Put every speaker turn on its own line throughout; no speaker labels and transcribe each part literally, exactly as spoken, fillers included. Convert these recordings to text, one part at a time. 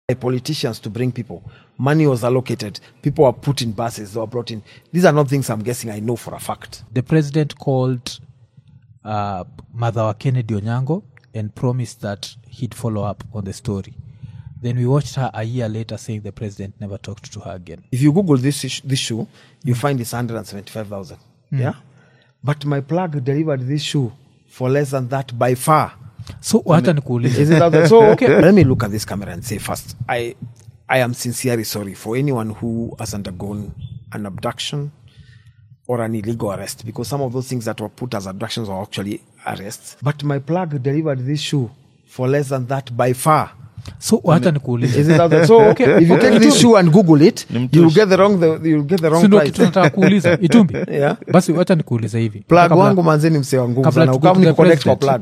politicians to bring people. Money was allocated. People were put in buses. They were brought in. These are not things I'm guessing. I know for a fact.
The president called uh, Mother Kennedy Onyango and promised that he'd follow up on the story. Then we watched her a year later saying the president never talked to her again.
If you Google this ish- this shoe, you mm. find it's one hundred seventy-five thousand. Mm. Yeah? But my plug delivered this shoe for less than that by far.
So what I mean,
is it out there? So okay, let me look at this camera and say first, I I am sincerely sorry for anyone who has undergone an abduction or an illegal arrest, because some of those things that were put as abductions are actually arrests. But my plug delivered this shoe for less than that by far.
So what I mean,
is it out there? So okay, if you okay, take this shoe and Google it, you'll get the wrong the, you'll get the wrong
so
price.
So tunataka kuuliza Itumbi.
Yeah.
Basi wacha nikuuliza hivi.
Plug wangu manzeni msee wa nguvu sana. Ukamu ni connect kwa plug.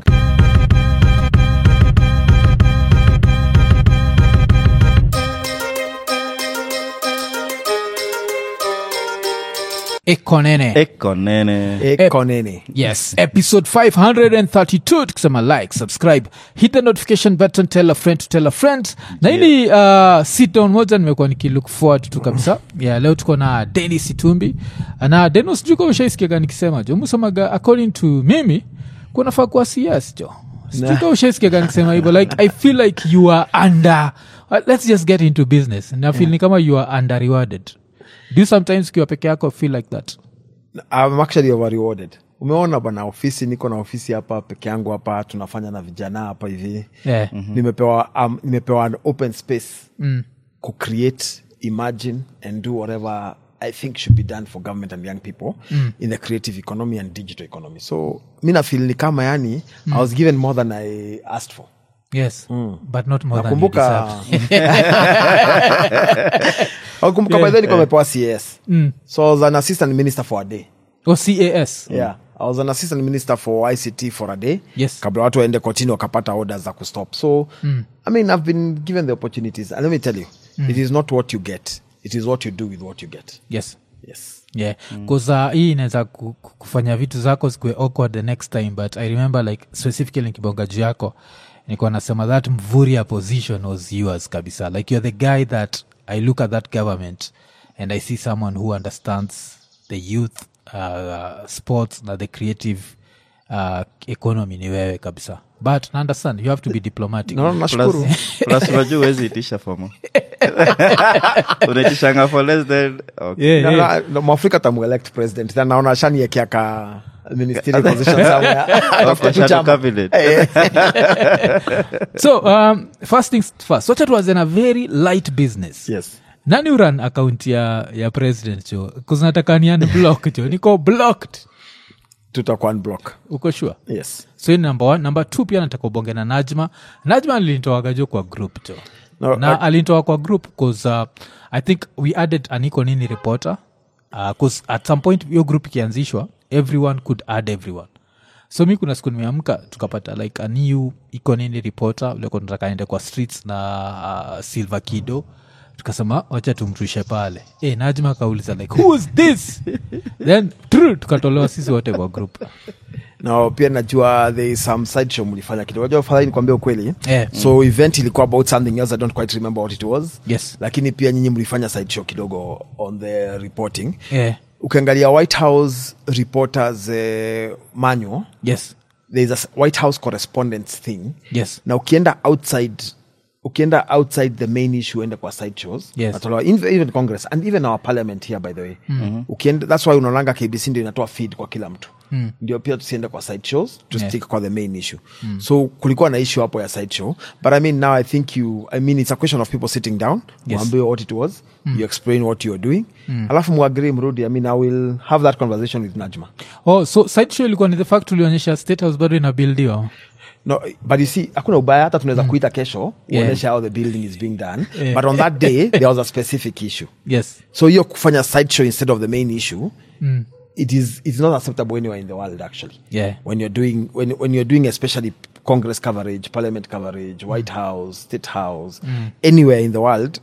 Ekonene.
Ekonene.
Ekonene.
Yes. Episode five hundred thirty-two. Tukisema like, subscribe, hit the notification button, tell a friend to tell a friend. Na hili uh, sit down moja nimekuwa nikilook forward tu kabisa. Yeah, leo tuko na Dennis Itumbi. Na Dennis sijui kama ushaisikia nikisema jo. Musemaga according to mimi kuna faa kuwa C S jo. Sijui kama ushaisikia nikisema hivyo, like I feel like you are under uh, let's just get into business. Na feel yeah. ni kama you are under rewarded. Do you sometimes kiwa peke yako feel like that?
I'm actually over rewarded. Umeona bana, ofisi niko na ofisi hapa peke yangu hapa, tunafanya na vijana hapa hivi.
Yeah. Mm-hmm.
Nimepewa um, nimepewa an open space
mm.
to create, imagine and do whatever I think should be done for government and young people mm. in the creative economy and digital economy. So mimi na feel ni kama yani mm. I was given more than I asked for.
Yes, mm. but not more
Nakumbuka,
than you deserve.
Nakumbuka by then niko nimepewa C A S.
Mm.
So I was an assistant minister for a day.
Oh, C A S?
Yeah. I was an assistant minister for I C T for a day.
Yes.
Kabla watu waende kotini wakapata orders za kustop. So, mm. I mean, I've been given the opportunities. And let me tell you, mm. it is not what you get. It is what you do with what you get.
Yes.
Yes.
Yeah. Because mm. uh, hii inaweza kufanya vitu zako zikuwe awkward the next time. But I remember like specifically nikibonga juu yako, niko nasema that Mvurya position was yours kabisa. Like you're the guy that I look at that government and I see someone who understands the youth, uh, sports, na the creative uh, economy ni wewe kabisa. But I understand, you have to be diplomatic.
No, nashukuru.
Plus unajua huwezi itisha fomo. Unaitisha for less than okay.
Yeah, no, yeah. No, Mwafrika tamu elect president. Then naona shani yake ka ministerial position somewhere.
Okay, shadow cabinet.
So, um, first things first. What it was in a very light business.
Yes.
Nani uran account ya ya president jo? Because nataka ni unblock jo. Niko blocked.
Tutakuwa unblock.
Uko sure?
Yes.
So in number one, number two pia nataka ubonge na Najma. Najma alinitoa jo kwa group jo. No, na I, alinitoa kwa group because uh, I think we added an Iko Nini reporter. Because uh, at some point your group ikianzishwa, everyone could add everyone. So mi kuna siku nimeamka tukapata like a new Iko Nini reporter ule kwa nataka ende kwa streets na uh, Silva Kido. Tukasema wacha tumtushe pale. Eh, Najma kauliza like who is this? Then true tukatolewa sisi wote kwa group.
Now pia najua there is some side show mlifanya kidogo. Unajua fadhali nikwambia ukweli.
Yeah.
So mm. event ilikuwa about something else. I don't quite remember what it was.
Yes.
Lakini pia nyinyi mlifanya side show kidogo on the reporting.
Yeah.
Ukiangalia White House reporters uh, manual.
Yes.
There is a White House correspondence thing.
Yes.
Na ukienda outside ukienda outside the main issue enda kwa side shows.
Yes.
Atoloa, even Congress and even our parliament here by the way.
Mm-hmm.
Ukienda, that's why unaonanga K B C ndio inatoa feed kwa kila mtu.
Mm.
Ndio pia tusiende kwa side shows to
Yeah.
stick kwa the main issue. Mm. So kulikuwa na issue hapo ya side show, but I mean now I think you I mean it's a question of people sitting down,
Yes.
muambie what it was, mm. you explain what you are doing.
Mm.
Alafu muagree mrudi. I mean I will have that conversation with Najma.
Oh, so side show ilikuwa ni the fact ulionyesha State House bado ina buildiwa.
No, but you see, hakuna ubaya hata tunaweza mm. kuita kesho
Yeah.
uonesha how the building is being done.
Yeah.
But on that day there was a specific issue.
Yes.
So hiyo kufanya side show instead of the main issue,
Mm.
it is it's not acceptable anywhere in the world actually.
Yeah.
When you're doing when when you're doing especially Congress coverage, Parliament coverage, White House, State House,
Mm.
anywhere in the world,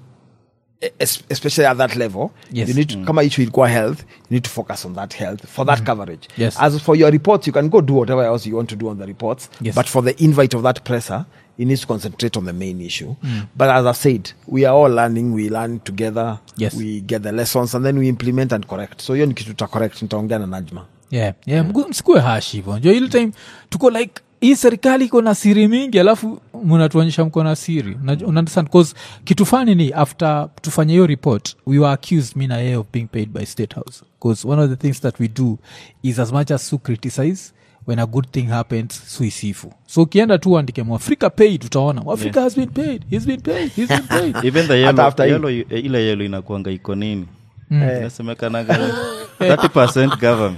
es- especially at that level,
Yes.
you need to, mm. kama issue ilikuwa health, you need to focus on that health for that mm. coverage.
Yes.
As for your reports, you can go do whatever else you want to do on the reports,
Yes.
but for the invite of that presser, he needs to concentrate on the main issue. Mm. But as I said, we are all learning. We learn together.
Yes.
We get the lessons and then we implement and correct. So hiyo ni kitu ta correct. Nitaongea na Najma.
Yeah, yeah. Mm. Msikue hash hivyo. Ndio ile time tuko like hii serikali iko na siri mingi alafu mnatuonyesha mko na siri. Una understand? Because kitu fani ni after tufanye hiyo report, we were accused me na yeye of being paid by State House. Because one of the things that we do is as much as to criticize, when a good thing happens, suisifu. So ukienda tu andike Mwafrika paid, utaona Mwafrika yeah. has been paid, he's been paid, he's been paid.
Even the yellow, after yellow ile yellow inakuanga iko nini? Mm. Inasemekana thirty percent government.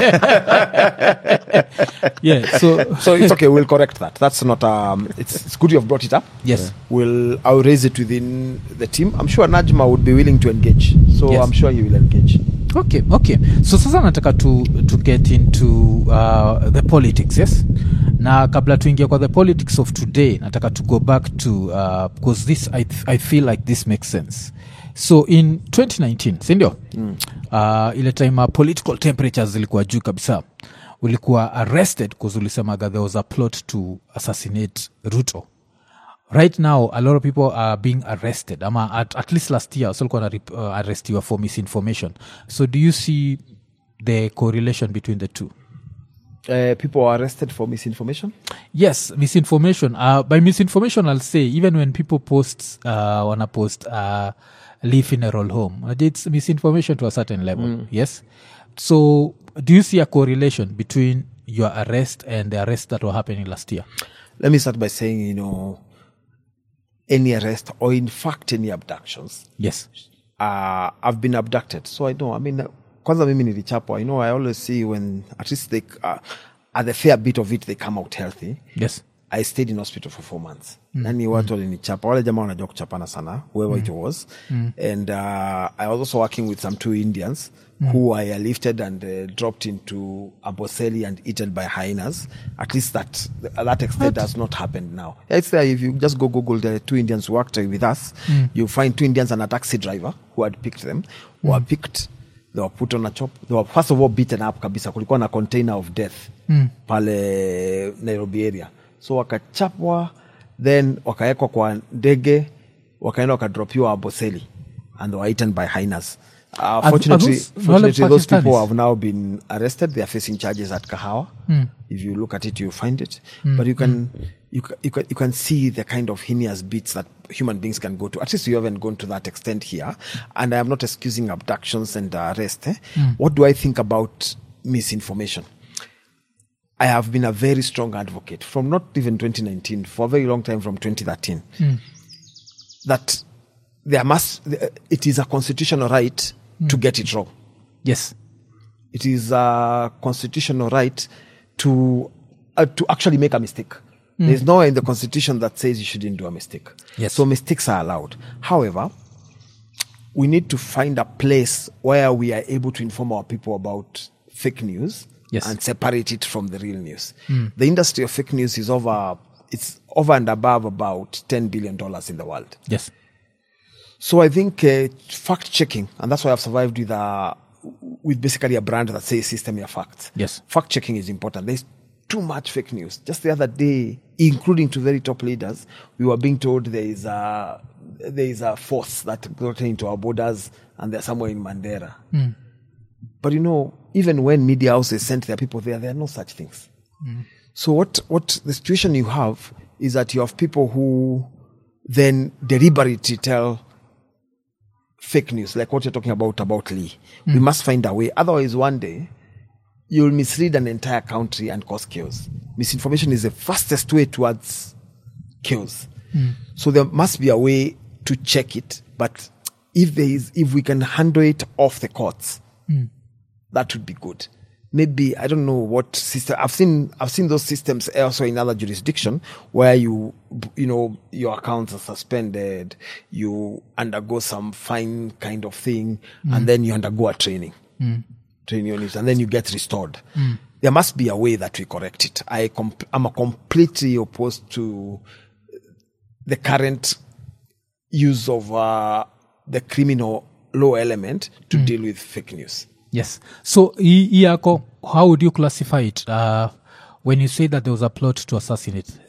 Yeah, so
so it's okay, we'll correct that. That's not um it's, it's good you have brought it up.
Yes. Yeah.
We'll I'll raise it within the team. I'm sure Najma would be willing to engage. So yes. I'm sure he will engage.
Okay, okay. So sasa nataka to to get into uh, the politics, yes? Na kabla tuingia kwa the politics of today, nataka to go back to uh, because this I I feel like this makes sense. So in twenty nineteen, sindio? Mm. Uh, ile time uh, political temperatures zilikuwa juu kabisa. Ulikuwa arrested because ulisemaga there was a plot to assassinate Ruto. Right now, a lot of people are being arrested. Ama at, at least last year, so going to uh, arrest you for misinformation. So do you see the correlation between the two?
Uh, people are arrested for misinformation?
Yes, misinformation. Uh, by misinformation, I'll say, even when people post, uh, wanna post, uh, leave funeral home, it's misinformation to a certain level. Mm. Yes. So do you see a correlation between your arrest and the arrests that were happening last year?
Let me start by saying, you know, any arrest or in fact any abductions.
Yes.
Uh, I've been abducted. So I know, I mean, kwanza mimi nilichapwa. You know, I always see when at least they, uh, at the fair bit of it, they come out healthy.
Yes.
I stayed in hospital for four months. Mm. Nani watu walinichapa. Wale jamaa wanajua kuchapana sana, whoever mm. it was. Mm. And uh, I was also working with some two Indians mm. who I lifted and uh, dropped into Amboseli and eaten by hyenas. At least that that extent what? Has not happened now. It's there. If you just go Google the two Indians who worked with us, mm. you find two Indians and a taxi driver who had picked them, who mm. were picked. They were put on a chop. They were first of all beaten up kabisa. Kulikuwa na container of death mm. pale Nairobi area. So wakachapwa, then wakaekwa kwa ndege, wakaenda wakadropiwa Amboseli, and they were eaten by hyenas. Uh,
are,
fortunately,
are those,
fortunately those people have now been arrested. They are facing charges at Kahawa. Mm. If you look at it, you find it. Mm. But you can, mm. you, you can, you can see the kind of heinous beats that human beings can go to. At least you haven't gone to that extent here. And I am not excusing abductions and uh, arrest. Eh? Mm. What do I think about misinformation? I have been a very strong advocate from not even twenty nineteen, for a very long time, from twenty thirteen, mm. that there must, it is a constitutional right mm. to get it wrong.
Yes.
It is a constitutional right to, uh, to actually make a mistake. Mm. There's nowhere in the constitution that says you shouldn't do a mistake.
Yes.
So mistakes are allowed. However, we need to find a place where we are able to inform our people about fake news. Yes. And separate it from the real news. Mm. The industry of fake news is over, it's over and above about ten billion dollars in the world.
Yes.
So I think uh, fact checking, and that's why I've survived with a, with basically a brand that says system your facts.
Yes.
Fact checking is important. There's too much fake news. Just the other day, including to very top leaders, we were being told there is a, there is a force that got into our borders and they're somewhere in Mandera. Mm. But you know, even when media houses sent their people there, there are no such things. Mm. So what, what the situation you have is that you have people who then deliberately tell fake news, like what you're talking about, about Lee. Mm. We must find a way. Otherwise, one day, you'll mislead an entire country and cause chaos. Misinformation is the fastest way towards chaos. Mm. So there must be a way to check it. But if there is, if we can handle it off the courts, mm. that would be good. Maybe, I don't know what system, I've seen, I've seen those systems also in other jurisdiction where you, you know, your accounts are suspended, you undergo some fine kind of thing, mm. and then you undergo a training, mm. training on it, and then you get restored. Mm. There must be a way that we correct it. I comp- I'm a completely opposed to the current use of, uh, the criminal law element to mm. deal with fake news.
Yes. So, Iyako, how would you classify it? Uh, when you say that there was a plot to assassinate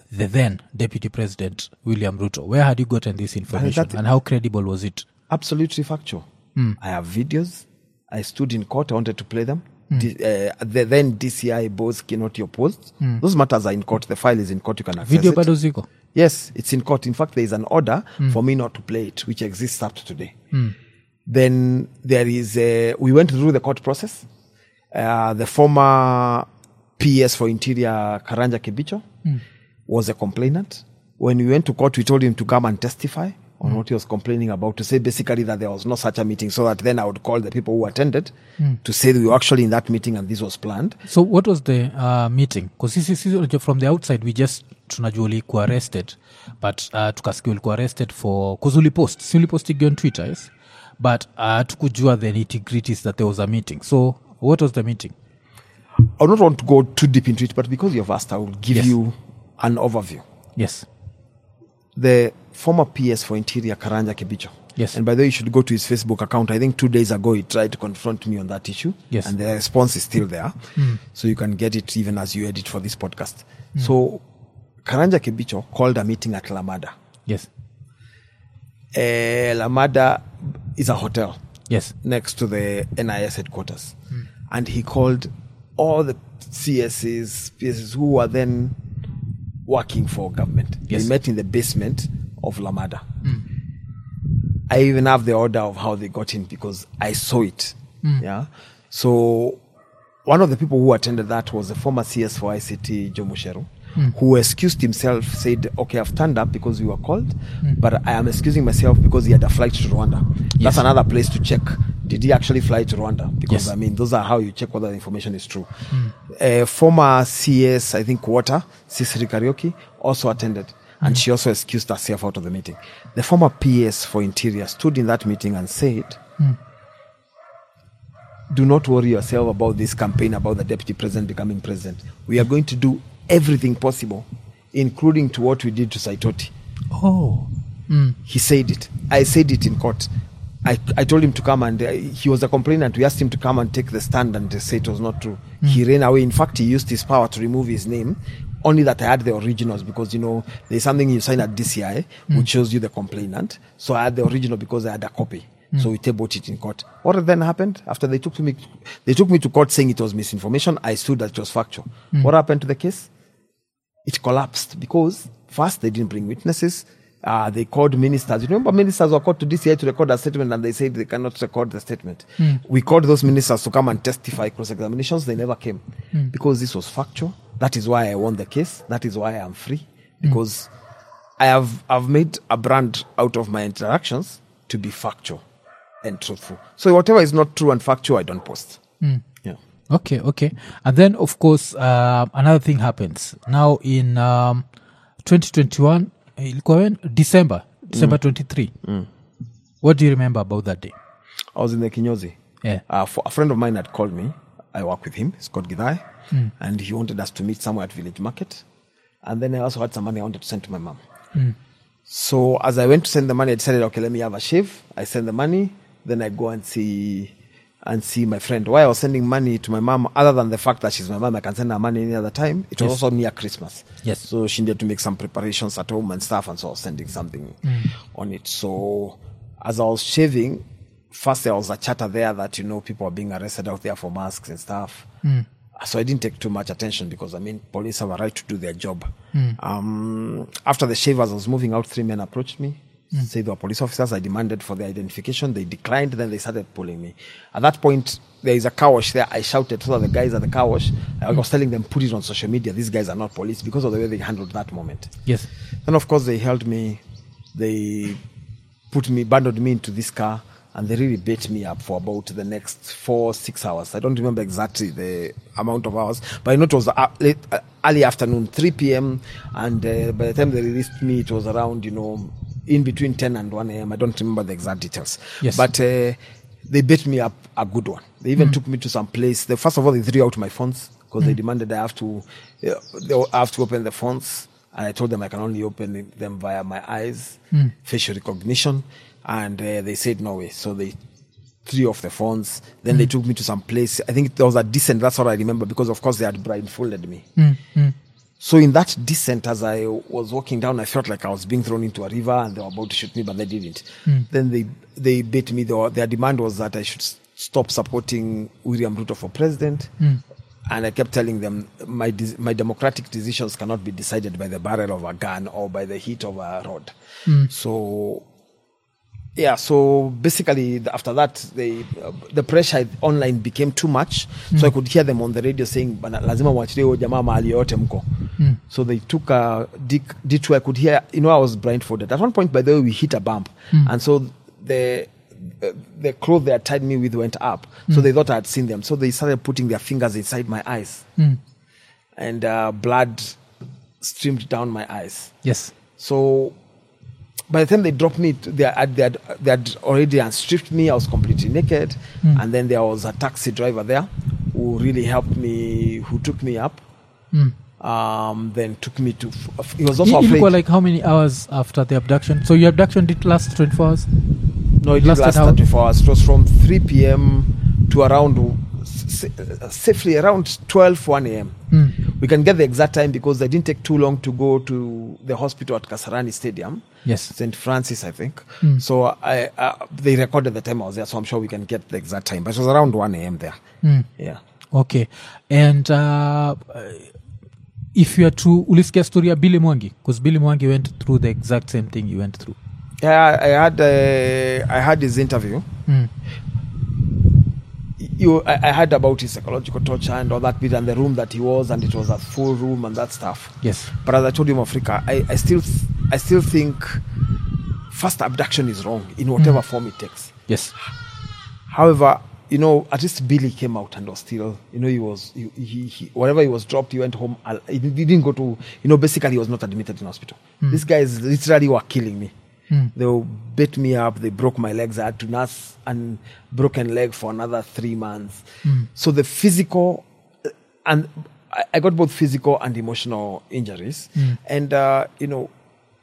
the then Deputy President William Ruto. Where had you gotten this information, and how credible was it?
Absolutely factual.
Mm.
I have videos. I stood in court. I wanted to play them. Mm. D- uh, the then D C I both Kinoti opposed. Mm. Those matters are in court. The file is in court. You can access
Video
it.
bado ziko?
Yes, it's in court. In fact, there is an order mm. for me not to play it, which exists up to today.
Mm.
Then there is a, we went through the court process. Uh, the former P S for Interior, Karanja Kibicho, mm. was a complainant. When we went to court, we told him to come and testify on mm. what he was complaining about, to say basically that there was no such a meeting, so that then I would call the people who attended mm. to say that we were actually in that meeting and this was planned.
So what was the uh, meeting? Because from the outside, we just tunajua ulikuwa arrested, but uh, tukasikia ulikuwa arrested for, because ulipost, si ulipost on Twitter, yes? But uh, tukujua the nitty-gritties that there was a meeting. So what was the meeting?
I don't want to go too deep into it, but because you've asked, I will give yes. you an overview.
Yes.
The former P S for Interior, Karanja Kibicho.
Yes.
And by the way, you should go to his Facebook account. I think two days ago, he tried to confront me on that issue.
Yes.
And the response is still there. Mm. So you can get it even as you edit for this podcast. Mm. So Karanja Kibicho called a meeting at Lamada.
Yes.
Uh, Lamada is a hotel.
Yes.
Next to the N I S headquarters. Mm. And he called all the C Ss, P Ss who were then working for government.
Yes.
They met in the basement of Lamada.
Mm.
I even have the order of how they got in because I saw it. Mm. Yeah. So one of the people who attended that was the former C S for I C T, Joe Musheru, mm. who excused himself, said, okay, I've turned up because we were called, mm. but I am excusing myself because he had a flight to Rwanda. Yes. That's another place to check. Did he actually fly to Rwanda? Because,
yes.
I mean, those are how you check whether the information is true. Mm. Uh, former C S, I think, Water, Cicely Karaoke, also attended. And mm. she also excused herself out of the meeting. The former P S for Interior stood in that meeting and said, mm. do not worry yourself about this campaign about the deputy president becoming president. We are going to do everything possible, including to what we did to Saitoti.
Oh. Mm.
He said it. I said it in court. I, I told him to come and uh, he was a complainant. We asked him to come and take the stand and say it was not true. Mm. He ran away. In fact, he used his power to remove his name. Only that I had the originals because, you know, there's something you sign at D C I mm. which shows you the complainant. So I had the original because I had a copy. Mm. So we tabled it in court. What then happened? After they took me, they took me to court saying it was misinformation. I stood that it was factual. Mm. What happened to the case? It collapsed because first they didn't bring witnesses. Uh, they called ministers. You remember ministers were called to D C I to record a statement and they said they cannot record the statement. Mm. We called those ministers to come and testify cross-examinations. They never came mm. because this was factual. That is why I won the case. That is why I am free because mm. I have I've made a brand out of my interactions to be factual and truthful. So whatever is not true and factual, I don't post.
Mm.
Yeah.
Okay, okay. And then, of course, uh, another thing happens. Now in um, twenty twenty-one, December, December mm. twenty-third. Mm. What do you remember about that day?
I was in the Kinyozi.
Yeah.
Uh, for, a friend of mine had called me. I work with him. It's called Gidai. Mm. And he wanted us to meet somewhere at Village Market. And then I also had some money I wanted to send to my mom. Mm. So as I went to send the money, I decided, okay, let me have a shave. I send the money. Then I go and see and see my friend. Why I was sending money to my mom, other than the fact that she's my mom, I can send her money any other time. It was yes. also near Christmas.
Yes.
So she needed to make some preparations at home and stuff. And so I was sending something mm. on it. So as I was shaving, first there was a chatter there that, you know, people are being arrested out there for masks and stuff. Mm. So I didn't take too much attention because, I mean, police have a right to do their job. Mm. Um, after the shave, as I was moving out, three men approached me. Mm. Say they were police officers. I demanded for their identification. They declined. Then they started pulling me. At that point, there is a car wash there. I shouted to the guys at the car wash. I was telling them, put it on social media. These guys are not police because of the way they handled that moment.
Yes.
Then, of course, they held me. They put me, bundled me into this car. And they really beat me up for about the next four, six hours. I don't remember exactly the amount of hours, but I know it was uh, late, uh, early afternoon, three p.m. And uh, by the time they released me, it was around, you know, in between ten and one a.m. I don't remember the exact details.
Yes.
But uh, they beat me up a good one. They even mm. took me to some place. They, first of all, they threw out my phones because mm. they demanded I have to, uh, they have to open the phones. And I told them I can only open them via my eyes, mm. facial recognition. And uh, they said no way. So they threw off the phones. Then mm. they took me to some place. I think there was a decent, that's what I remember, because of course they had blindfolded me.
Mm. Mm.
So in that descent, as I was walking down, I felt like I was being thrown into a river and they were about to shoot me, but they didn't. Mm. Then they they bait me. Their, their demand was that I should s- stop supporting William Ruto for president. Mm. And I kept telling them, my de- my democratic decisions cannot be decided by the barrel of a gun or by the heat of a rod. Mm. So, yeah, so basically after that, they, uh, the pressure online became too much. Mm. So I could hear them on the radio saying, lazima mwachilie huyo jamaa mahali yote mko. Mm. So they took a detour. I could hear, you know, I was blindfolded. At one point, by the way, we hit a bump. Mm. And so the uh, the clothes they had tied me with went up. Mm. So they thought I had seen them. So they started putting their fingers inside my eyes. Mm. And uh, blood streamed down my eyes.
Yes.
So by the time they dropped me, they had, they had, they had already unstripped me. I was completely naked. Mm. And then there was a taxi driver there who really helped me, who took me up. Mm. Um, then took me to, f- he was also
it,
afraid.
It like how many hours after the abduction? So your abduction did last twenty-four hours?
No, it did last twenty-four hours. It was from three p.m. to around, uh, safely around twelve, one a.m. Mm. We can get the exact time because they didn't take too long to go to the hospital at Kasarani Stadium.
Yes.
Saint Francis, I think. Mm. So I, uh, they recorded the time I was there, so I'm sure we can get the exact time. But it was around one a.m. there. Mm. Yeah.
Okay. And uh, if you are to ulisikia story ya Billy Mwangi, because Billy Mwangi went through the exact same thing you went through.
Yeah, I had uh, I had his interview. Mm. You, I, I heard about his psychological torture and all that bit, and the room that he was, and it was a full room and that stuff.
Yes.
But as I told him, Africa, I, I still I still think first abduction is wrong in whatever mm. form it takes.
Yes.
However, you know, at least Billy came out and was still, you know, he was, he, he, he whatever he was dropped, he went home. He didn't go to, you know, basically he was not admitted in hospital. Mm. These guys literally were killing me. Mm. They beat me up. They broke my legs. I had to nurse and broken leg for another three months. Mm. So the physical, and I, I got both physical and emotional injuries. Mm. And, uh, you know,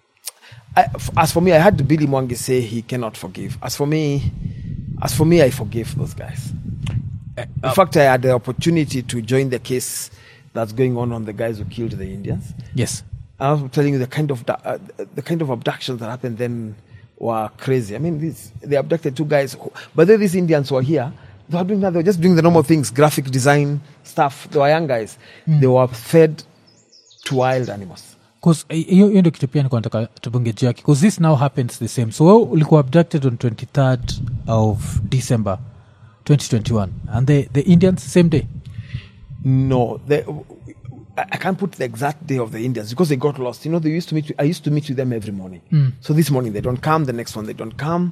I, as for me, I had Billy Mwangi say he cannot forgive. As for me, As for me, I forgave those guys. Uh, In fact, I had the opportunity to join the case that's going on on the guys who killed the Indians.
Yes.
I was telling you the kind of uh, the kind of abductions that happened then were crazy. I mean, these, they abducted two guys, who, but then these Indians were here. They were doing that. They were just doing the normal things, graphic design stuff. They were young guys. Mm. They were fed to wild animals.
Because hiyo ndio kitu pia nilikuwa nataka tubonge juu yake, because this now happens the same. So wewe ulikuwa abducted on twenty-third of December twenty twenty-one, and the the Indians same day.
No, they, I can't put the exact day of the Indians because they got lost. You know, they used to meet. I used to meet with them every morning. Mm. So this morning they don't come. The next one they don't come.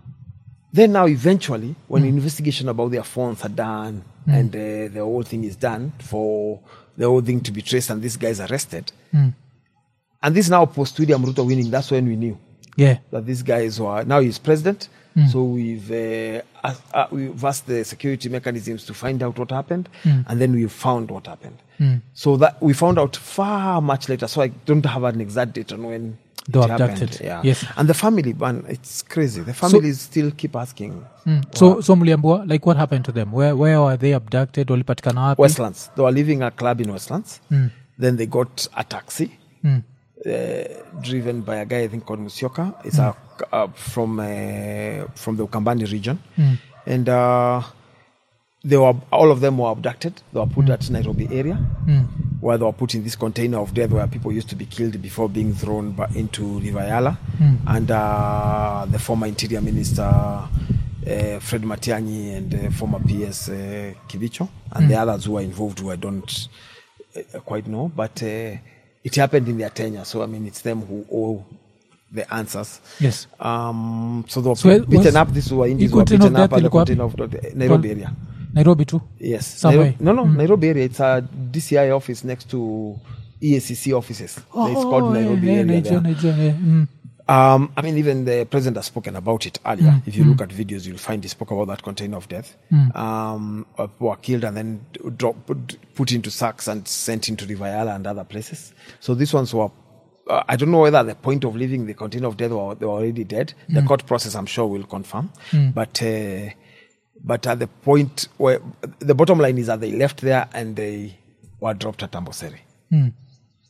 Then now eventually, when mm. investigation about their phones are done mm. and uh, the whole thing is done for the whole thing to be traced and these guys arrested. Mm. And this now post William Ruto winning, that's when we knew
yeah.
that these guys were, now he's president. Mm. So we've, uh, asked, uh, we've asked the security mechanisms to find out what happened. Mm. And then we found what happened. Mm. So that we found out far much later. So I don't have an exact date on when
they
it
abducted.
happened. Yeah.
Yes.
And the family, man, it's crazy. The families so, still keep asking.
Mm. So, so Muliambua, like what happened to them? Where, where were they abducted? Walipatikana wapi?
Westlands. They were leaving a club in Westlands. Mm. Then they got a taxi. Mm. Uh, driven by a guy I think called Musyoka. It's mm. a, uh, from uh, from the Ukambani region, mm. and uh, they were all of them were abducted. They were put mm. at Nairobi area, mm. where they were put in this container of death where people used to be killed before being thrown by, into River Yala. Mm. And uh, the former Interior Minister uh, Fred Matiang'i and uh, former P S uh, Kibicho and mm. the others who were involved who I don't uh, quite know, but. Uh, It happened in their tenure, so I mean, it's them who owe the answers.
Yes.
Um. So they were so beaten up. These were Indians were beaten up at the container of the Nairobi area.
Nairobi too?
Yes. Nairobi, no, no, mm. Nairobi area. It's a D C I office next to E A C C offices. Oh, it's called Nairobi yeah, area.
Nigeria, Nigeria, mm.
Um, I mean, even the president has spoken about it earlier. Mm. If you mm. look at videos, you'll find he spoke about that container of death. Mm. Um, were killed and then drop, put into sacks and sent into River Yala and other places. So these ones were, uh, I don't know whether at the point of leaving the container of death or they were already dead. Mm. The court process, I'm sure, will confirm. Mm. But uh, but at the point where the bottom line is that they left there and they were dropped at Amboseli. Mm.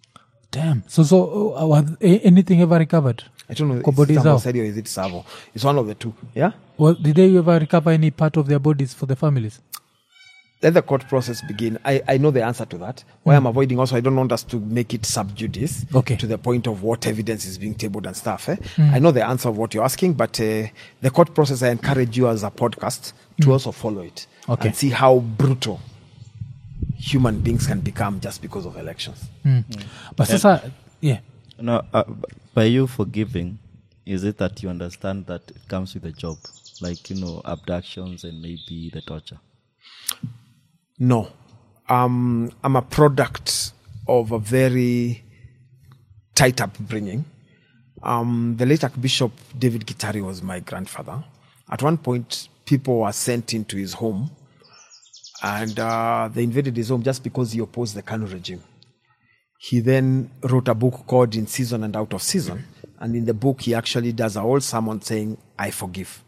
Damn. So, so uh, was anything ever recovered?
I don't know.
Kwa
Is
bodies
it
zao?
Amboseli or is it Savo? It's one of the two. Yeah?
Well, did they ever recover any part of their bodies for the families?
Let the court process begin. I, I know the answer to that. Why mm. I'm avoiding also, I don't want us to make it sub judice
okay.
to the point of what evidence is being tabled and stuff. Eh? Mm. I know the answer of what you're asking, but uh, the court process, I encourage you as a podcast to mm. also follow it
okay.
and see how brutal human beings can become just because of elections.
Mm. Mm. But sasa, yeah.
No, uh, by you forgiving, is it that you understand that it comes with a job? Like, you know, abductions and maybe the torture?
No. Um, I'm a product of a very tight upbringing. Um, the late Archbishop David Gitari was my grandfather. At one point, people were sent into his home and uh, they invaded his home just because he opposed the Kanu regime. He then wrote a book called In Season and Out of Season. And in the book, he actually does a whole sermon saying, I forgive.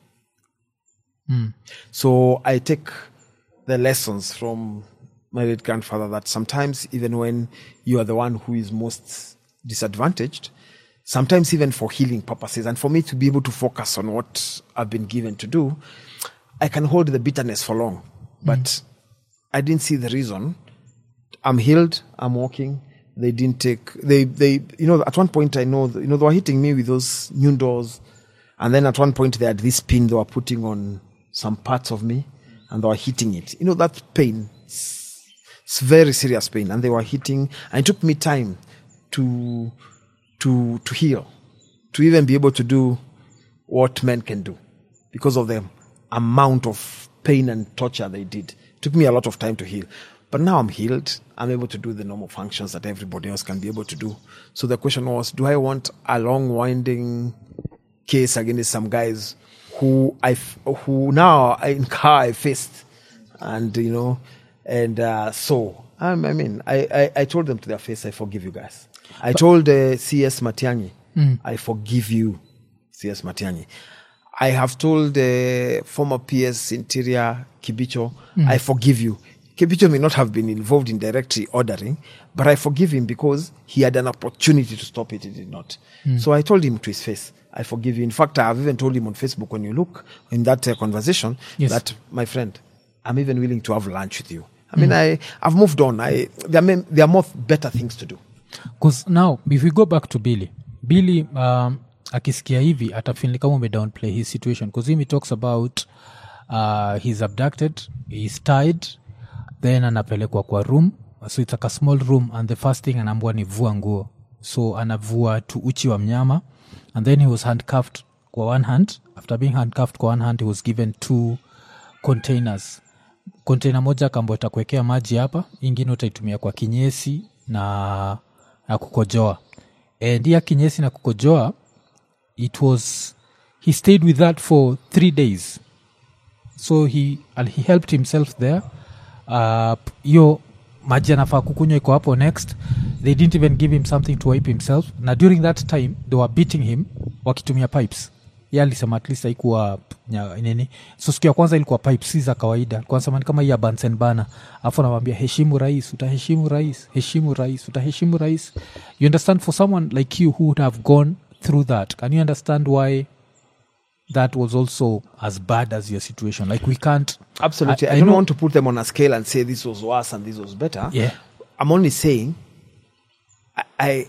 Mm.
So I take the lessons from my late grandfather that sometimes even when you are the one who is most disadvantaged, sometimes even for healing purposes, and for me to be able to focus on what I've been given to do, I can hold the bitterness for long. But mm. I didn't see the reason. I'm healed. I'm walking. They didn't take, they, they, you know, at one point I know, you know, they were hitting me with those new doors. And then at one point they had this pin they were putting on some parts of me and they were hitting it. You know, that pain, it's, it's very serious pain. And they were hitting, and it took me time to, to, to heal, to even be able to do what men can do because of the amount of pain and torture they did. It took me a lot of time to heal. But now I'm healed. I'm able to do the normal functions that everybody else can be able to do. So the question was, do I want a long winding case against some guys who I, who now in car I faced, and you know, and uh, so um, I mean, I, I, I told them to their face, I forgive you guys. I told uh, C S Matiang'i, mm. I forgive you, C S Matiang'i. I have told uh, former P S Interior Kibicho, mm. I forgive you. Kibicho may not have been involved in directly ordering, but I forgive him because he had an opportunity to stop it, he did not. Mm. So I told him to his face, I forgive you. In fact, I've even told him on Facebook, when you look in that uh, conversation, yes. that, my friend, I'm even willing to have lunch with you. I mean, mm. I, I've moved on. I, there, are, there are more better things to do.
Because now, if we go back to Billy, Billy, um, akisikia hivi, atafeel kama ume downplay his situation. Because him, he talks about uh, he's abducted, he's tied, then anapelekwa kwa room. So it's like a small room, and the first thing anaambiwa ni vua nguo. So anavua tu uchi wa mnyama, and then he was handcuffed kwa one hand. After being handcuffed kwa one hand, he was given two containers. Container moja kambo itakuwekea maji hapa, ingine utaitumia kwa kinyesi na, na kukojoa. And ya kinyesi na kukojoa, it was, he stayed with that for three days. So he, and he helped himself there. Uh, yo maji anafaa kukunywa iko hapo next. They didn't even give him something to wipe himself. Na during that time, they were beating him wakitumia pipes. Ya alisema at least haikuwa nini. So siku ya kwanza ilikuwa pipes si za kawaida. Kwanza mani kama ya Bunsen burner. Afu anamwambia heshimu rais, utaheshimu rais, heshimu rais, utaheshimu rais. You understand, for someone like you who would have gone through that, can you understand why that was also as bad as your situation? Like, we can't...
Absolutely. I, I, I don't know, want to put them on a scale and say this was worse and this was better.
Yeah.
I'm only saying, I... I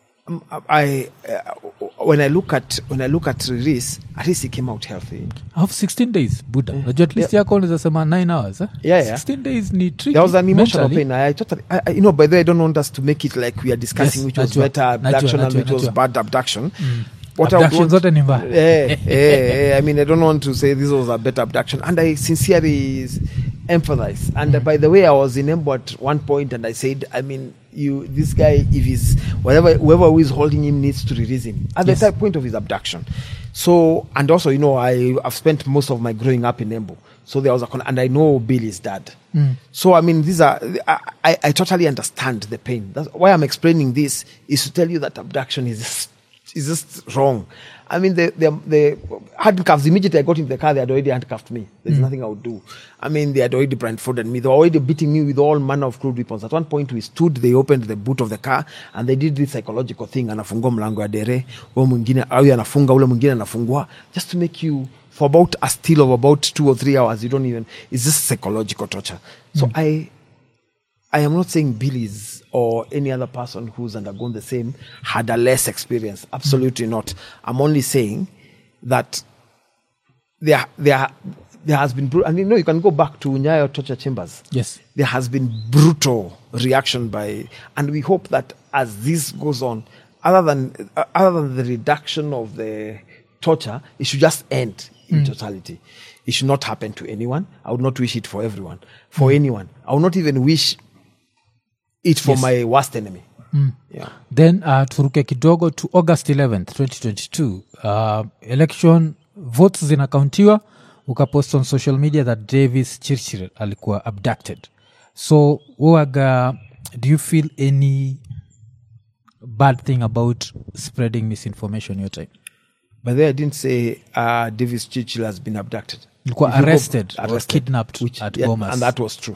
I uh, when I look at when I look at Riris, at least he came out healthy.
I have sixteen days, Buddha. Yeah. At least yeah. Yako is a nine hours. Eh?
Yeah, yeah.
Sixteen days need tricky.
There was an emotional
mentally.
pain. I totally, I, I, you know. By the way, I don't want us to make it like we are discussing yes, which was better abduction and which was bad abduction. Mm.
What Abduction's not an environment.
Yeah, yeah, yeah. I mean, I don't want to say this was a better abduction, and I sincerely empathize. And mm. uh, by the way, I was in Embo at one point, and I said, I mean, you, this guy, if he's whatever, whoever who is holding him needs to release him at yes. the point of his abduction. So, and also, you know, I have spent most of my growing up in Embo, so there was a con- and I know Billy's dad. Mm. So, I mean, these are I, I, I totally understand the pain. That's why I'm explaining this, is to tell you that abduction is it's just wrong. I mean, the, the, the handcuffs, immediately I got in the car, they had already handcuffed me. There's mm. nothing I would do. I mean, they had already blindfolded me. They were already beating me with all manner of crude weapons. At one point, we stood, they opened the boot of the car, and they did this psychological thing. Anafungua mlango ya dere, huyo mwingine, au anafunga, ule mwingine anafungua, just to make you, for about a still of about two or three hours, you don't even, it's just psychological torture. So mm. I, I am not saying Billy's or any other person who's undergone the same had a less experience. Absolutely mm. not. I'm only saying that there, there, there has been, and you know, you can go back to Nyayo torture chambers.
Yes.
There has been brutal reaction by, and we hope that as this goes on, other than, uh, other than the reduction of the torture, it should just end in mm. totality. It should not happen to anyone. I would not wish it for everyone, for mm. anyone. I would not even wish it for yes. my worst enemy.
Mm.
Yeah.
Then uh, turuke kidogo to August eleventh, twenty twenty-two. Uh, election votes zinakauntiwa, ukapost on social media that Davis Chirchir alikuwa abducted. So, uaga, do you feel any bad thing about spreading misinformation your time?
But there I didn't say uh, Davis Chirchir has been abducted.
Alikuwa arrested,
arrested
or kidnapped
which,
at
yeah,
Bomas.
And that was true.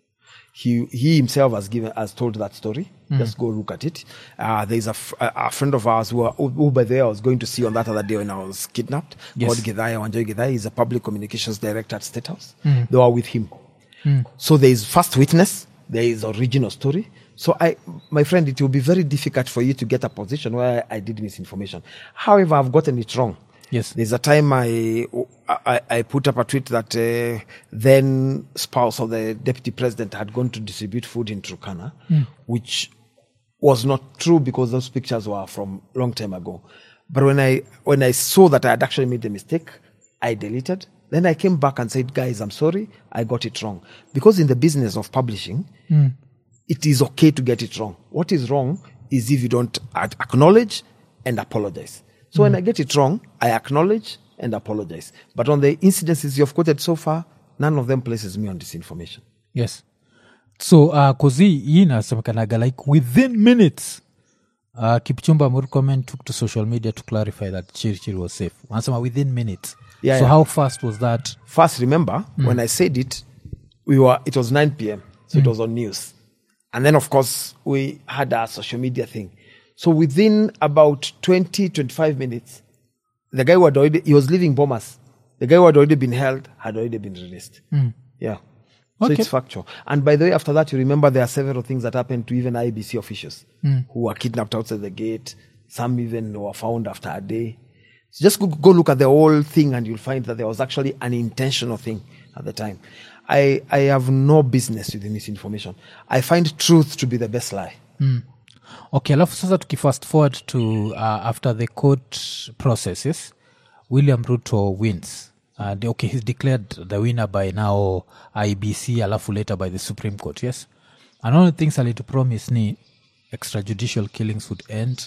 He he himself has given has told that story. Mm. Just go look at it. Uh, there is a, f- a friend of ours who, are, who, who by the way I was going to see on that other day when I was kidnapped.
Yes.
Called Githaya Wanjoy Githaya. He's a public communications director at State House.
Mm.
They were with him. Mm. So there is first witness. There is original story. So I, my friend, it will be very difficult for you to get a position where I did misinformation. However, I've gotten it wrong.
Yes.
There's a time I, I, I put up a tweet that uh, then spouse of the deputy president had gone to distribute food in Turkana, mm. which was not true because those pictures were from a long time ago. But when I when I saw that I had actually made a mistake, I deleted. Then I came back and said, guys, I'm sorry, I got it wrong. Because in the business of publishing, mm. it is okay to get it wrong. What is wrong is if you don't acknowledge and apologize. So mm. when I get it wrong, I acknowledge and apologize. But on the incidences you've quoted so far, none of them places me on disinformation.
Yes. So, uh, kozi hii inasemekanaga like within minutes, uh, Kipchumba Murkomen took to social media to clarify that Chirchir was safe. Wanasema within minutes. Yeah, so yeah. How fast was that?
First, remember, mm. when I said it, we were, it was nine p.m. So mm. it was on news. And then, of course, we had our social media thing. So within about twenty, twenty-five minutes, the guy who had already, he was leaving Bomas. The guy who had already been held had already been released. Mm. Yeah. So okay. It's factual. And by the way, after that, you remember there are several things that happened to even I B C officials mm. who were kidnapped outside the gate. Some even were found after a day. So just go, go look at the whole thing and you'll find that there was actually an intentional thing at the time. I, I have no business with the misinformation. I find truth to be the best lie.
Mm. Okay, alafu sasa tukifast forward to uh, after the court processes, William Ruto wins. Uh, the, okay, he's declared the winner by now I B C, alafu later by the Supreme Court, yes? And one of the things I need to promise ni extrajudicial killings would end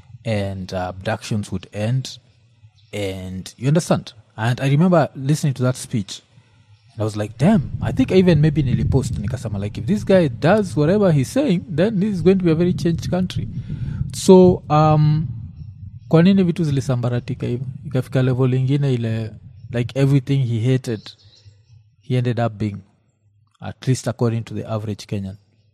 and uh, abductions would end. And you understand? And I remember listening to that speech. And I was like, damn, I think I even maybe nilipost nikasema like, if this guy does whatever he's saying, then this is going to be a very changed country. So, um, kwa nini vitu zilisambaratika hivyo? Ikafika level ingine ile, like everything he hated, he ended up being, at least according to the average Kenyan.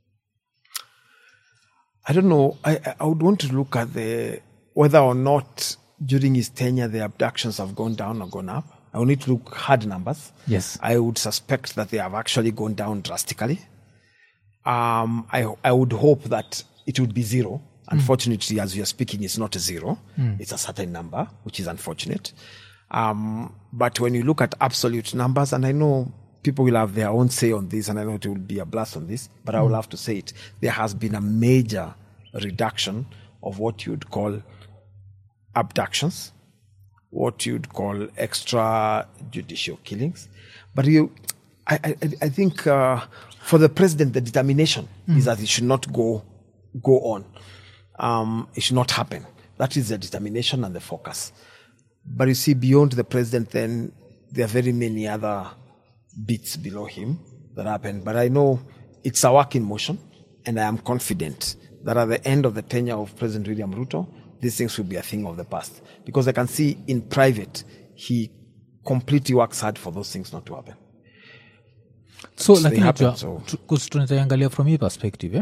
I don't know. I, I would want to look at the whether or not during his tenure the abductions have gone down or gone up. I will need to look hard numbers.
Yes.
I would suspect that they have actually gone down drastically. Um, I I would hope that it would be zero. Mm. Unfortunately, as we are speaking, it's not a zero. Mm. It's a certain number, which is unfortunate. Um, but when you look at absolute numbers, and I know people will have their own say on this, and I know it will be a blast on this, but mm. I will have to say it. There has been a major reduction of what you'd call abductions, what you'd call extrajudicial killings. But you, I, I, I think uh, for the president, the determination mm. is that it should not go go on. Um, it should not happen. That is the determination and the focus. But you see, beyond the president, then there are very many other bits below him that happen. But I know it's a work in motion, and I am confident that at the end of the tenure of President William Ruto, these things will be a thing of the past. Because I can see in private, he completely works hard for those things not to happen.
So,
They
lakini
happen,
jua,
so-
tu- 'cause tunaweza from hii perspective eh?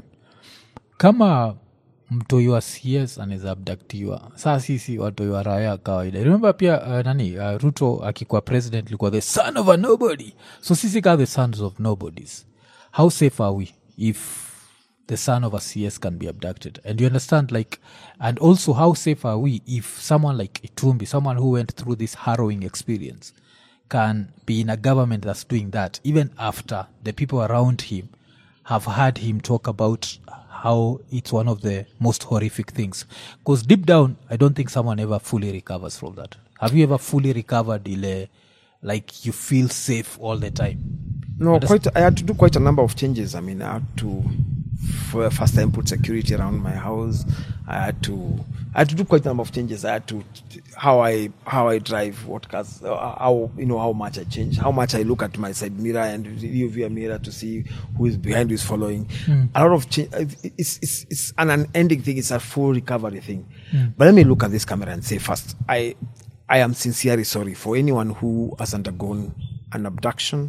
Kama mtoi wa C S anaweza abdaktiwa, saa sisi watoi wa raya kawaida. Remember pia uh, nani uh, Ruto akikuwa president likuwa the son of a nobody. So sisi ka the sons of nobodies. How safe are we if the son of a C S can be abducted? And you understand, like, and also how safe are we if someone like Itumbi, someone who went through this harrowing experience, can be in a government that's doing that, even after the people around him have heard him talk about how it's one of the most horrific things. Because deep down, I don't think someone ever fully recovers from that. Have you ever fully recovered, ile, like you feel safe all the time?
No, quite. I had to do quite a number of changes. I mean, I had to for first time put security around my house. I had to I had to do quite a number of changes. I had to how I how I drive, what cars, uh, how you know how much I change, how much I look at my side mirror and rear view mirror to see who is behind, who is following. Mm. A lot of change. It's it's it's an unending thing. It's a full recovery thing. Mm. But let me look at this camera and say first, I I am sincerely sorry for anyone who has undergone an abduction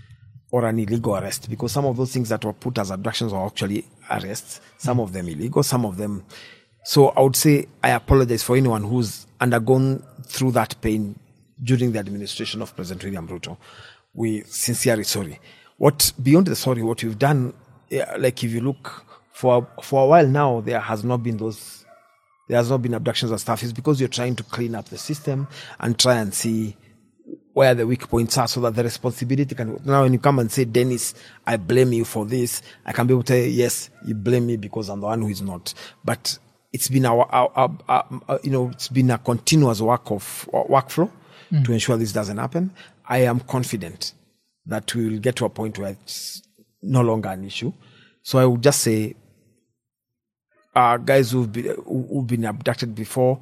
or an illegal arrest, because some of those things that were put as abductions are actually arrests, some mm. of them illegal, some of them. So I would say I apologize for anyone who's undergone through that pain during the administration of President William Ruto. We sincerely sorry. What beyond the sorry, what we've done, yeah, like if you look for for a while now, there has not been those, there has not been abductions and stuff. It's because you're trying to clean up the system and try and see where the weak points are so that the responsibility can... Now when you come and say, Dennis, I blame you for this, I can be able to say, yes, you blame me because I'm the one who is not. But it's been our, our, our, our you know, it's been a continuous work of uh, workflow mm. to ensure this doesn't happen. I am confident that we will get to a point where it's no longer an issue. So I would just say, uh, guys who've been, who've been abducted before,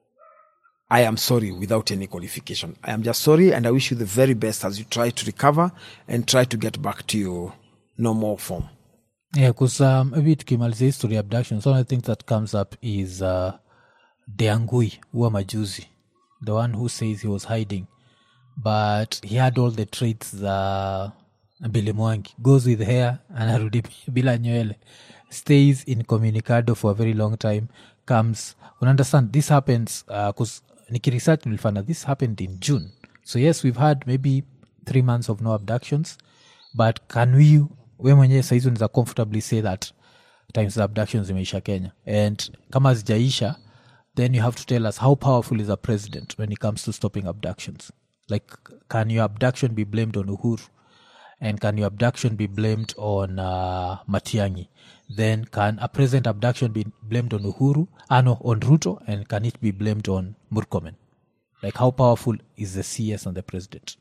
I am sorry without any qualification. I am just sorry, and I wish you the very best as you try to recover and try to get back to your normal form.
Yeah, because um, maybe tukimaliza history abductions, one of the things that comes up is uh, Deangui, Ua Majuzi, the one who says he was hiding, but he had all the traits za Billy Mwangi. Goes with hair, anarudi bila nywele, stays incommunicado for a very long time, comes... You understand, this happens because uh, Niki research nilifanya, this happened in June. So yes, we've had maybe three months of no abductions, but can we, we mwenye saizi unaweza comfortably say that times the abductions zimeisha Kenya? And kama zijaisha, then you have to tell us how powerful is a president when it comes to stopping abductions. Like, can your abduction be blamed on Uhuru? And can your abduction be blamed on uh, Matiang'i? Then can a president abduction be blamed on Uhuru? Ah, no, on Ruto? And can it be blamed on Murkomen? Like, how powerful is the C S and the president?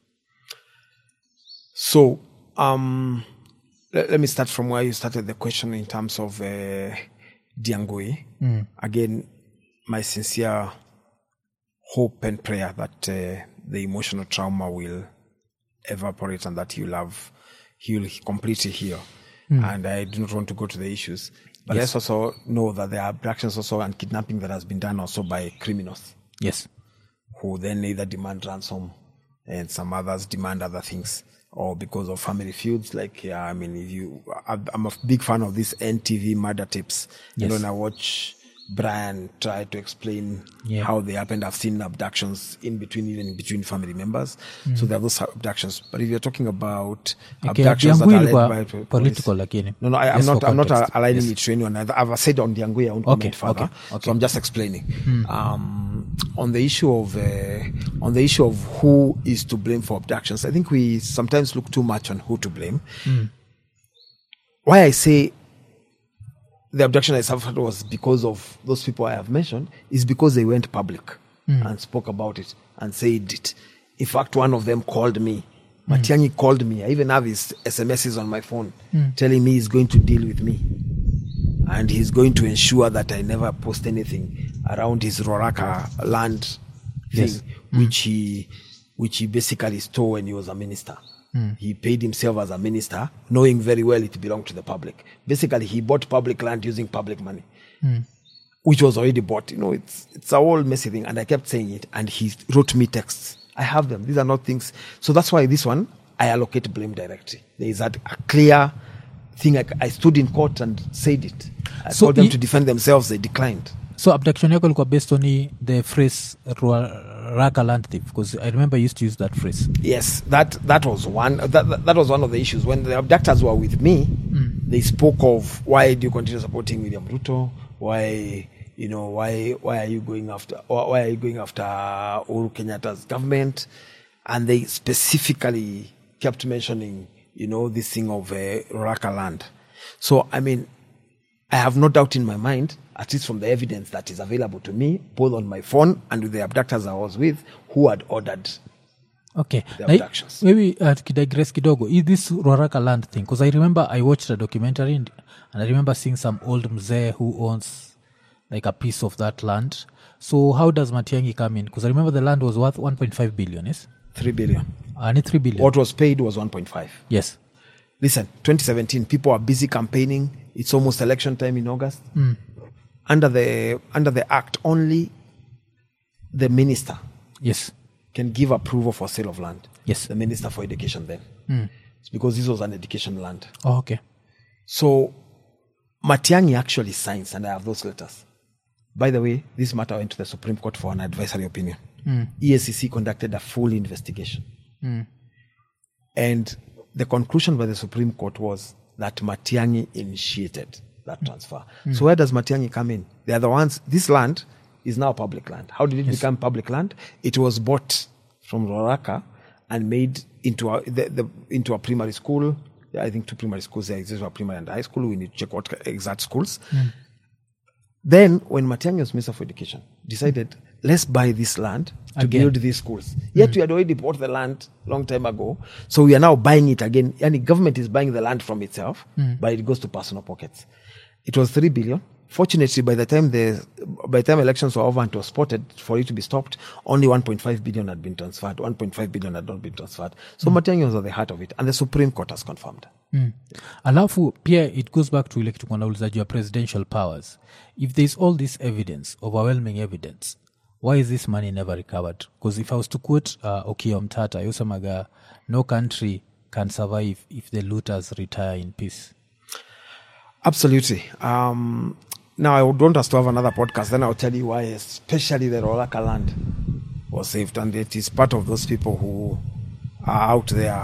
So, um, let, let me start from where you started the question in terms of uh, Deangui. Mm. Again, my sincere hope and prayer that uh, the emotional trauma will evaporate and that he'll have, he'll completely heal. Mm. And I do not want to go to the issues. But yes. Let's also know that there are abductions also and kidnapping that has been done also by criminals.
Yes.
Who then either demand ransom and some others demand other things, or because of family feuds. Like, yeah, I mean, if you, I'm a big fan of these N T V murder tapes. Yes. You know, and I watch Brian try to explain yeah. how they happened. I've seen abductions in between, even in between family members. Mm. So there are those abductions. But if you're talking about okay, abductions that are led by
political, like any.
No, no, I, I'm not. I'm not uh, aligning yes. it to anyone. I've, I've said on Deangui, I won't
okay,
comment further.
Okay, okay.
So I'm just explaining. Mm. Um, on the issue of uh, on the issue of who is to blame for abductions, I think we sometimes look too much on who to blame. Mm. Why I say the abduction I suffered was because of those people I have mentioned, is because they went public mm. and spoke about it and said it. In fact, one of them called me. Mm. Matiang'i called me. I even have his S M Ses on my phone mm. telling me he's going to deal with me. And he's going to ensure that I never post anything around his Roraka land thing, yes. mm. which he which he basically stole when he was a minister. Mm. He paid himself as a minister, knowing very well it belonged to the public. Basically, he bought public land using public money. Mm. which was already bought. You know, it's it's a whole messy thing. And I kept saying it, and he wrote me texts. I have them. These are not things. So that's why this one, I allocate blame directly. There is a, a clear thing. I, I stood in court and said it. I
So
told them
he-
to defend themselves. They declined.
So abduction yako ilikuwa based on the- the phrase Ruaraka land thief, because I remember I used to use that phrase.
Yes, that that was one. That, that, that was one of the issues. When the abductors were with me, they spoke of, why do you continue supporting William Ruto? Why, you know, why why are you going after why are you going after Uhuru Kenyatta's government? And they specifically kept mentioning, you know, this thing of uh, Ruaraka land. So I mean, I have no doubt in my mind, at least from the evidence that is available to me, both on my phone and with the abductors I was with, who had ordered.
Okay.
The
Na-
abductions.
maybe uh, tukidigress kidogo, i- this Ruaraka land thing, because I remember I watched a documentary and, and I remember seeing some old mzee who owns like a piece of that land. So how does Matiang'i come in? Because I remember the land was worth one point five billion, yes?
Three billion.
Uh, ni three billion.
What was paid was one point five.
Yes.
Listen, twenty seventeen, people are busy campaigning. It's almost election time in August. Under the under the act, only the minister
Yes.
can give approval for sale of land.
Yes.
The minister for education then. It's because this was an education land.
Oh, okay.
So Matiang'i actually signs, and I have those letters. By the way, this matter went to the Supreme Court for an advisory opinion. E A C C conducted a full investigation. And the conclusion by the Supreme Court was that Matiang'i initiated that transfer. So where does Matiang'i come in? They are the ones, this land is now public land. How did it become public land? It was bought from Ruaraka and made into a, the, the, into a primary school. I think two primary schools there exist, a primary and high school. We need to check what exact schools. Then, when Matiang'i was Minister for Education, decided, let's buy this land to
Again.
build these schools. Yet we had already bought the land long time ago, so we are now buying it again. And the government is buying the land from itself, but it goes to personal pockets. It was three billion. Fortunately, by the time the by the time elections were over and it was spotted for it to be stopped, only one point five billion had been transferred. one point five billion had not been transferred. So Matiang'i was at the heart of it, and the Supreme Court has confirmed.
Mm. Alafu pia it goes back to ile kitu kwa nauliza juu ya presidential powers. If there's all this evidence, overwhelming evidence, why is this money never recovered? Because if I was to quote uh, Okiya Mtata, yosemaga, no country can survive if the looters retire in peace.
Absolutely. Um, now, I would want us to have another podcast. Then I'll tell you why, especially the Ruaraka land was saved. And it is part of those people who are out there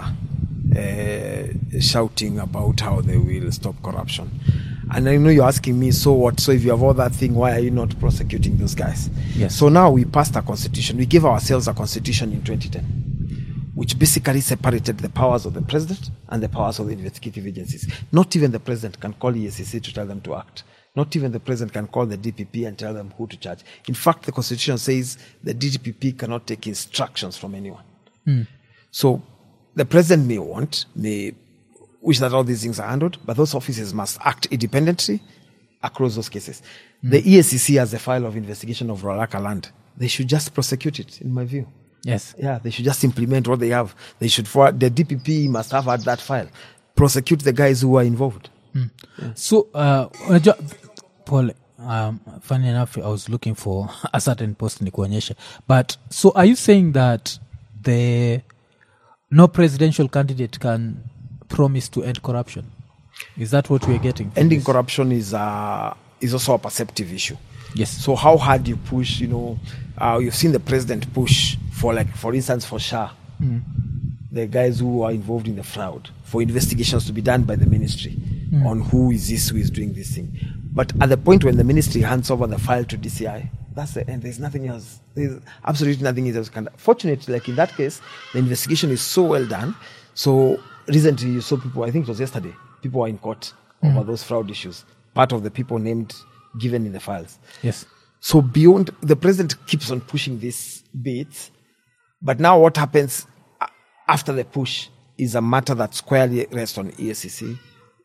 uh, shouting about how they will stop corruption. And I know you're asking me, so what? So if you have all that thing, why are you not prosecuting those guys?
Yes.
So now we passed a constitution. We gave ourselves a constitution in twenty ten, which basically separated the powers of the president and the powers of the investigative agencies. Not even the president can call E A C C to tell them to act. Not even the president can call the D P P and tell them who to charge. In fact, the constitution says the D P P cannot take instructions from anyone. So the president may want, may wish that all these things are handled, but those offices must act independently across those cases. The E A C C has a file of investigation of Ruaraka land. They should just prosecute it, in my view.
Yes.
Yeah, they should just implement what they have. They should forward, the D P P must have had that file. Prosecute the guys who are involved.
So, uh, unajua, Paul, um, funny enough, I was looking for a certain post nikuonyeshe. But, so are you saying that the no presidential candidate can promise to end corruption? Is that what we're getting? from
Ending
this?
corruption is uh, is also a perceptive issue.
Yes.
So how hard you push, you know, uh, you've seen the president push for, like, for instance, for Shah, the guys who are involved in the fraud, for investigations to be done by the ministry on who is this, who is doing this thing. But at the point when the ministry hands over the file to D C I, that's the end. There's nothing else. There's absolutely nothing else. Can, fortunately, like in that case, the investigation is so well done. So recently you saw people, I think it was yesterday, people were in court over those fraud issues. Part of the people named, given in the files.
Yes.
So beyond, the president keeps on pushing these bits, but now what happens a- after the push is a matter that squarely rests on E A C C,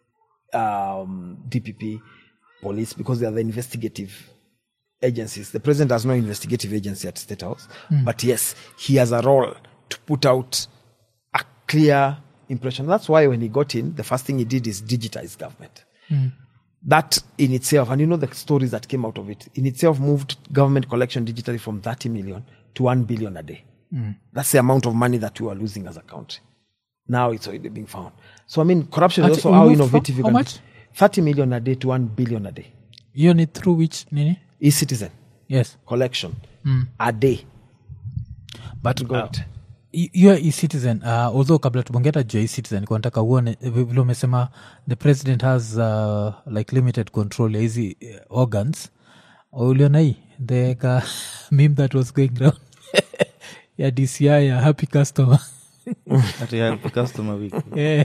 um, D P P, police, because they are the investigative agencies. The president has no investigative agency at State House, but yes, he has a role to put out a clear impression. That's why when he got in, the first thing he did is digitize government. that in itself, and you know the stories that came out of it, in itself moved government collection digitally from thirty million to one billion a day. Mm. That's the amount of money that we are losing as a country. Now it's already being found. So, I mean, corruption is also how innovative you
can
be.
How much?
thirty million a day to one billion a day.
You need through which, Nini?
E-Citizen.
Yes.
Collection.
Mm.
A day.
But uh, hiyo E-Citizen, uh, although kabla tubongeta juu ya E-Citizen, kwa nataka uone, vile umesema, the president has uh, like limited control ya hizi uh, organs. Uliona hii? The uh, meme that was going around. Ya D C I, ya happy customer.
At a happy customer week.
Yeah.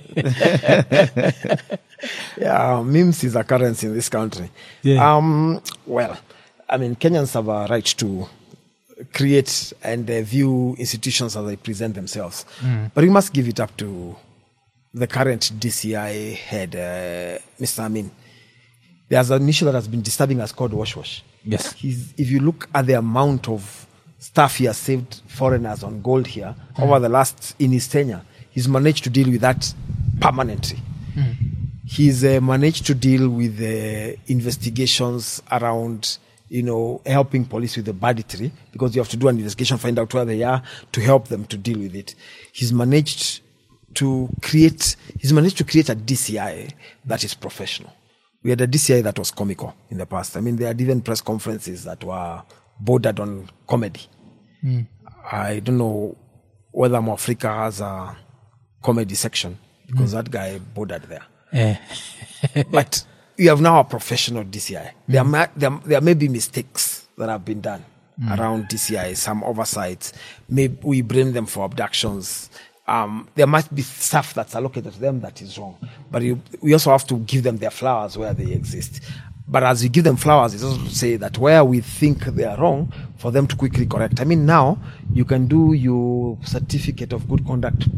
Yeah, memes is a currency in this country.
Yeah.
Um, well, I mean, Kenyans have a right to create and uh, view institutions as they present themselves. Mm. But we must give it up to the current D C I head, uh, Mister Amin. There's an issue that has been disturbing us called Wash Wash.
Yes.
He's, if you look at the amount of stuff he has saved foreigners on gold here mm. over the last, in his tenure, he's managed to deal with that permanently. Mm. He's uh, managed to deal with the investigations around, you know, helping police with the banditry, because you have to do an investigation, find out where they are, to help them to deal with it. He's managed to create, he's managed to create a D C I that is professional. We had a D C I that was comical in the past. I mean, there had even press conferences that were bordered on comedy. Mm. I don't know whether Africa has a comedy section, because mm. that guy bordered there. Eh. But we have now a professional D C I. Mm. There, ma- there, there may be mistakes that have been done mm. around D C I, some oversights. Maybe we blame them for abductions. Um, there must be stuff that's allocated to them that is wrong. But you, we also have to give them their flowers where they exist. But as we give them flowers, it's also to say that where we think they are wrong, for them to quickly correct. I mean, now you can do your certificate of good conduct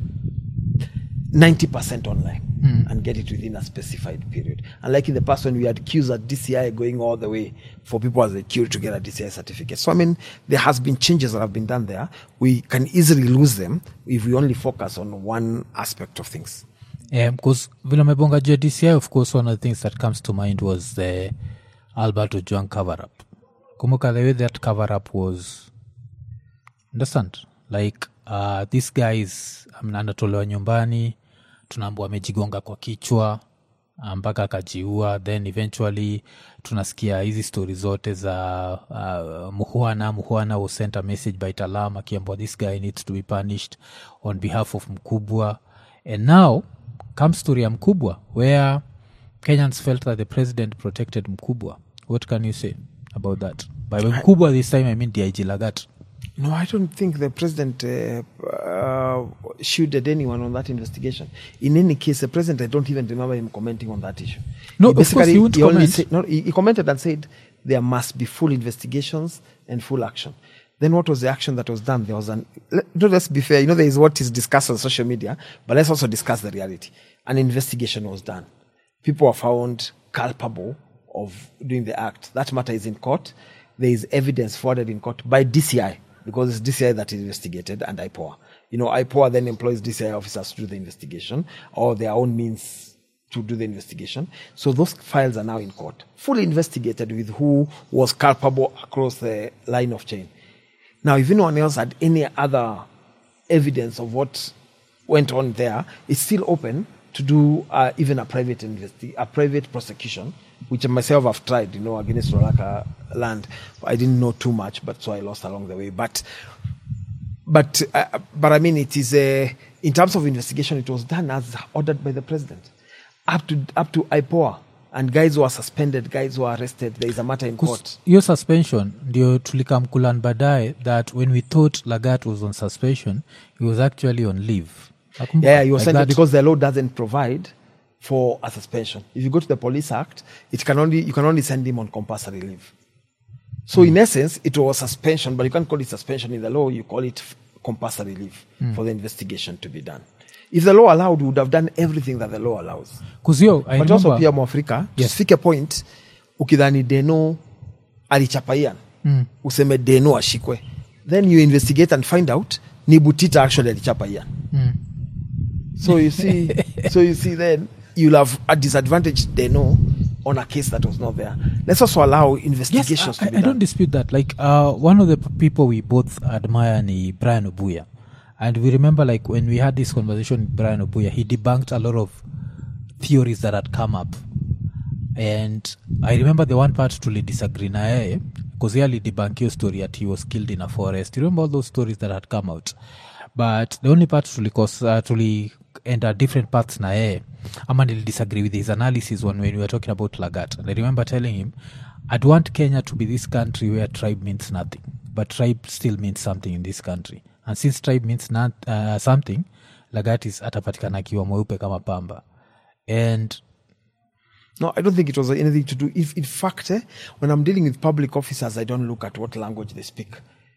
ninety percent online mm. and get it within a specified period. Unlike in the past when we had queues at D C I going all the way for people as a queue to get a D C I certificate. So, I mean, there has been changes that have been done there. We can easily lose them if we only focus on one aspect of things.
Yeah, because vile umebonga juu ya D C I, of course, one of the things that comes to mind was the Albert Ojwang cover-up. Kumbuka the way that cover-up was, understand? Like, uh, this guy is, I mean, anatolewa nyumbani, tunaambiwa amejigonga kwa kichwa, mpaka akajiua, then eventually tunasikia hizi story zote za uh, Muhwana, Muhwana was sent a message by Talam, akiambiwa this guy needs to be punished on behalf of Mkubwa. And now, comes story ya Mkubwa, where Kenyans felt that the president protected Mkubwa. What can you say about that? By Mkubwa this time, I mean D I G Lagat.
No, I don't think the president uh, uh, shielded anyone on that investigation. In any case, the president, I don't even remember him commenting on that issue.
No, he of course he wouldn't
he
comment.
Said, no, he, he commented and said there must be full investigations and full action. Then what was the action that was done? There was an, let, let's be fair, you know, there is what is discussed on social media, but let's also discuss the reality. An investigation was done. People were found culpable of doing the act. That matter is in court. There is evidence forwarded in court by D C I, because it's D C I that is investigated, and I P O A. You know, I P O A then employs D C I officers to do the investigation, or their own means to do the investigation. So those files are now in court, fully investigated with who was culpable across the line of chain. Now, if anyone else had any other evidence of what went on there, it's still open to do uh, even a private investi- a private prosecution, which myself have tried, you know, against Rolaka land. I didn't know too much, but so I lost along the way. But, but, uh, but I mean, it is a, in terms of investigation, it was done as ordered by the president, up to up to I P O A. And guys who are suspended, guys who are arrested, there is a matter in court.
Your suspension, ndio tulikamkulan baadaye, that when we thought Lagat was on suspension, he was actually on leave.
Akumbuka? Yeah, he was like sent because the law doesn't provide for a suspension. If you go to the Police Act, it can only you can only send him on compulsory leave. So mm. in essence, it was suspension, but you can't call it suspension in the law. You call it compulsory leave mm. for the investigation to be done. If the law allowed, we would have done everything that the law allows.
Kuzio, I
but
remember,
also pia Mwafrika, yes. Tusifike point, ukidhani Deno alichapaian, mm. useme Deno ashikwe. Then you investigate and find out, ni Butita actually alichapaian. Mm. So you see, so you see then, you'll have a disadvantage Deno on a case that was not there. Let's also allow investigations
yes,
to
I,
be
I
done.
don't dispute that. Like uh, one of the p- people we both admire is Brian Obuya. And we remember like when we had this conversation with Brian Obuya, he debunked a lot of theories that had come up. And I remember the one part to disagree na yeye, because he only debunked your story that he was killed in a forest. You remember all those stories that had come out? But the only part to cause uh, to enter different paths na yeye, ama nili disagree with his analysis when, when we were talking about Lagat. And I remember telling him, I'd want Kenya to be this country where tribe means nothing, but tribe still means something in this country. And since tribe means not, uh, something, Lagat is atapatikana kiwa mweupe kama pamba. And
no, I don't think it was anything to do. If in fact, eh, when I'm dealing with public officers, I don't look at what language they speak.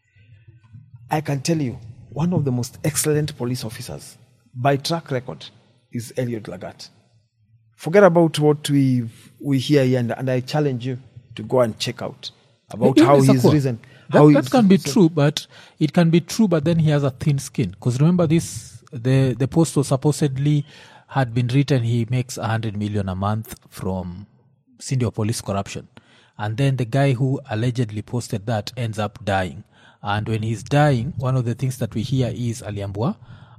I can tell you, one of the most excellent police officers by track record is Eliud Lagat. Forget about what we we hear here, and, and I challenge you to go and check out about
Even
how he's
Sakwa.
risen.
That,
How
that can be true, but it can be true, but then he has a thin skin. Because remember this, the, the post was supposedly had been written, he makes one hundred million a month from senior police corruption. And then the guy who allegedly posted that ends up dying. And when he's dying, one of the things that we hear is aliambwa,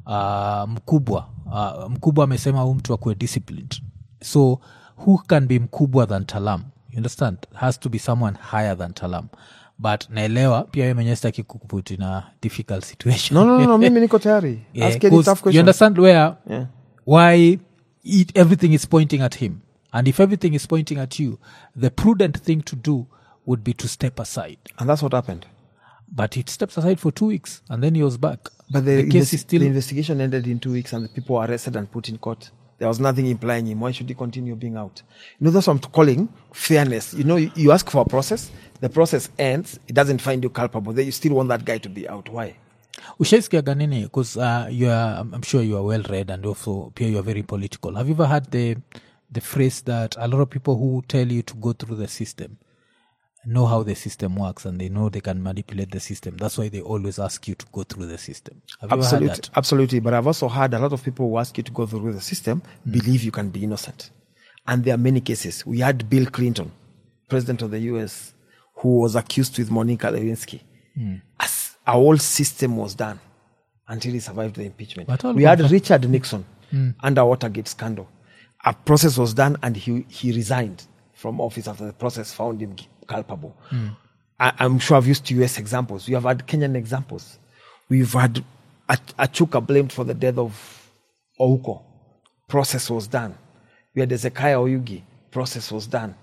uh, mkubwa. Uh, mkubwa amesema huyu mtu akuwe disciplined. So who can be mkubwa than Talam? You understand? Has to be someone higher than Talam. But naelewa pia wewe mwenyewe sitaki kukuput in a difficult situation.
No, no, no, no mimi niko tayari.
Yeah,
Ask any tough question.
you understand where
Yeah.
why it, everything is pointing at him. And if everything is pointing at you, the prudent thing to do would be to step aside.
And that's what happened.
But he steps aside for two weeks and then he was back.
But the,
the case
investi-
is still
the investigation ended in two weeks and the people were arrested and put in court. There was nothing implying him. Why should he continue being out? You know, that's what I'm calling fairness. You know, you, you ask for a process, the process ends, it doesn't find you culpable. Then you still want that guy to be out. Why?
Ushaisikiaga nini? Because uh, you are, I'm sure you are well read and also Pierre, you are very political. Have you ever had the the phrase that a lot of people who tell you to go through the system know how the system works and they know they can manipulate the system? That's why they always ask you to go through the system. Have you
Absolutely,
ever heard that?
absolutely. But I've also heard a lot of people who ask you to go through the system mm. believe you can be innocent. And there are many cases. We had Bill Clinton, president of the U S, who was accused with Monica Lewinsky. Mm. As a whole system was done until he survived the impeachment. We had Richard Nixon mm. under Watergate scandal. A process was done and he, he resigned from office after the process found him culpable. Mm. I, I'm sure I've used U S examples. We have had Kenyan examples. We've had Achuka blamed for the death of Ouko. Process was done. We had Ezekiah Oyugi. Process was done.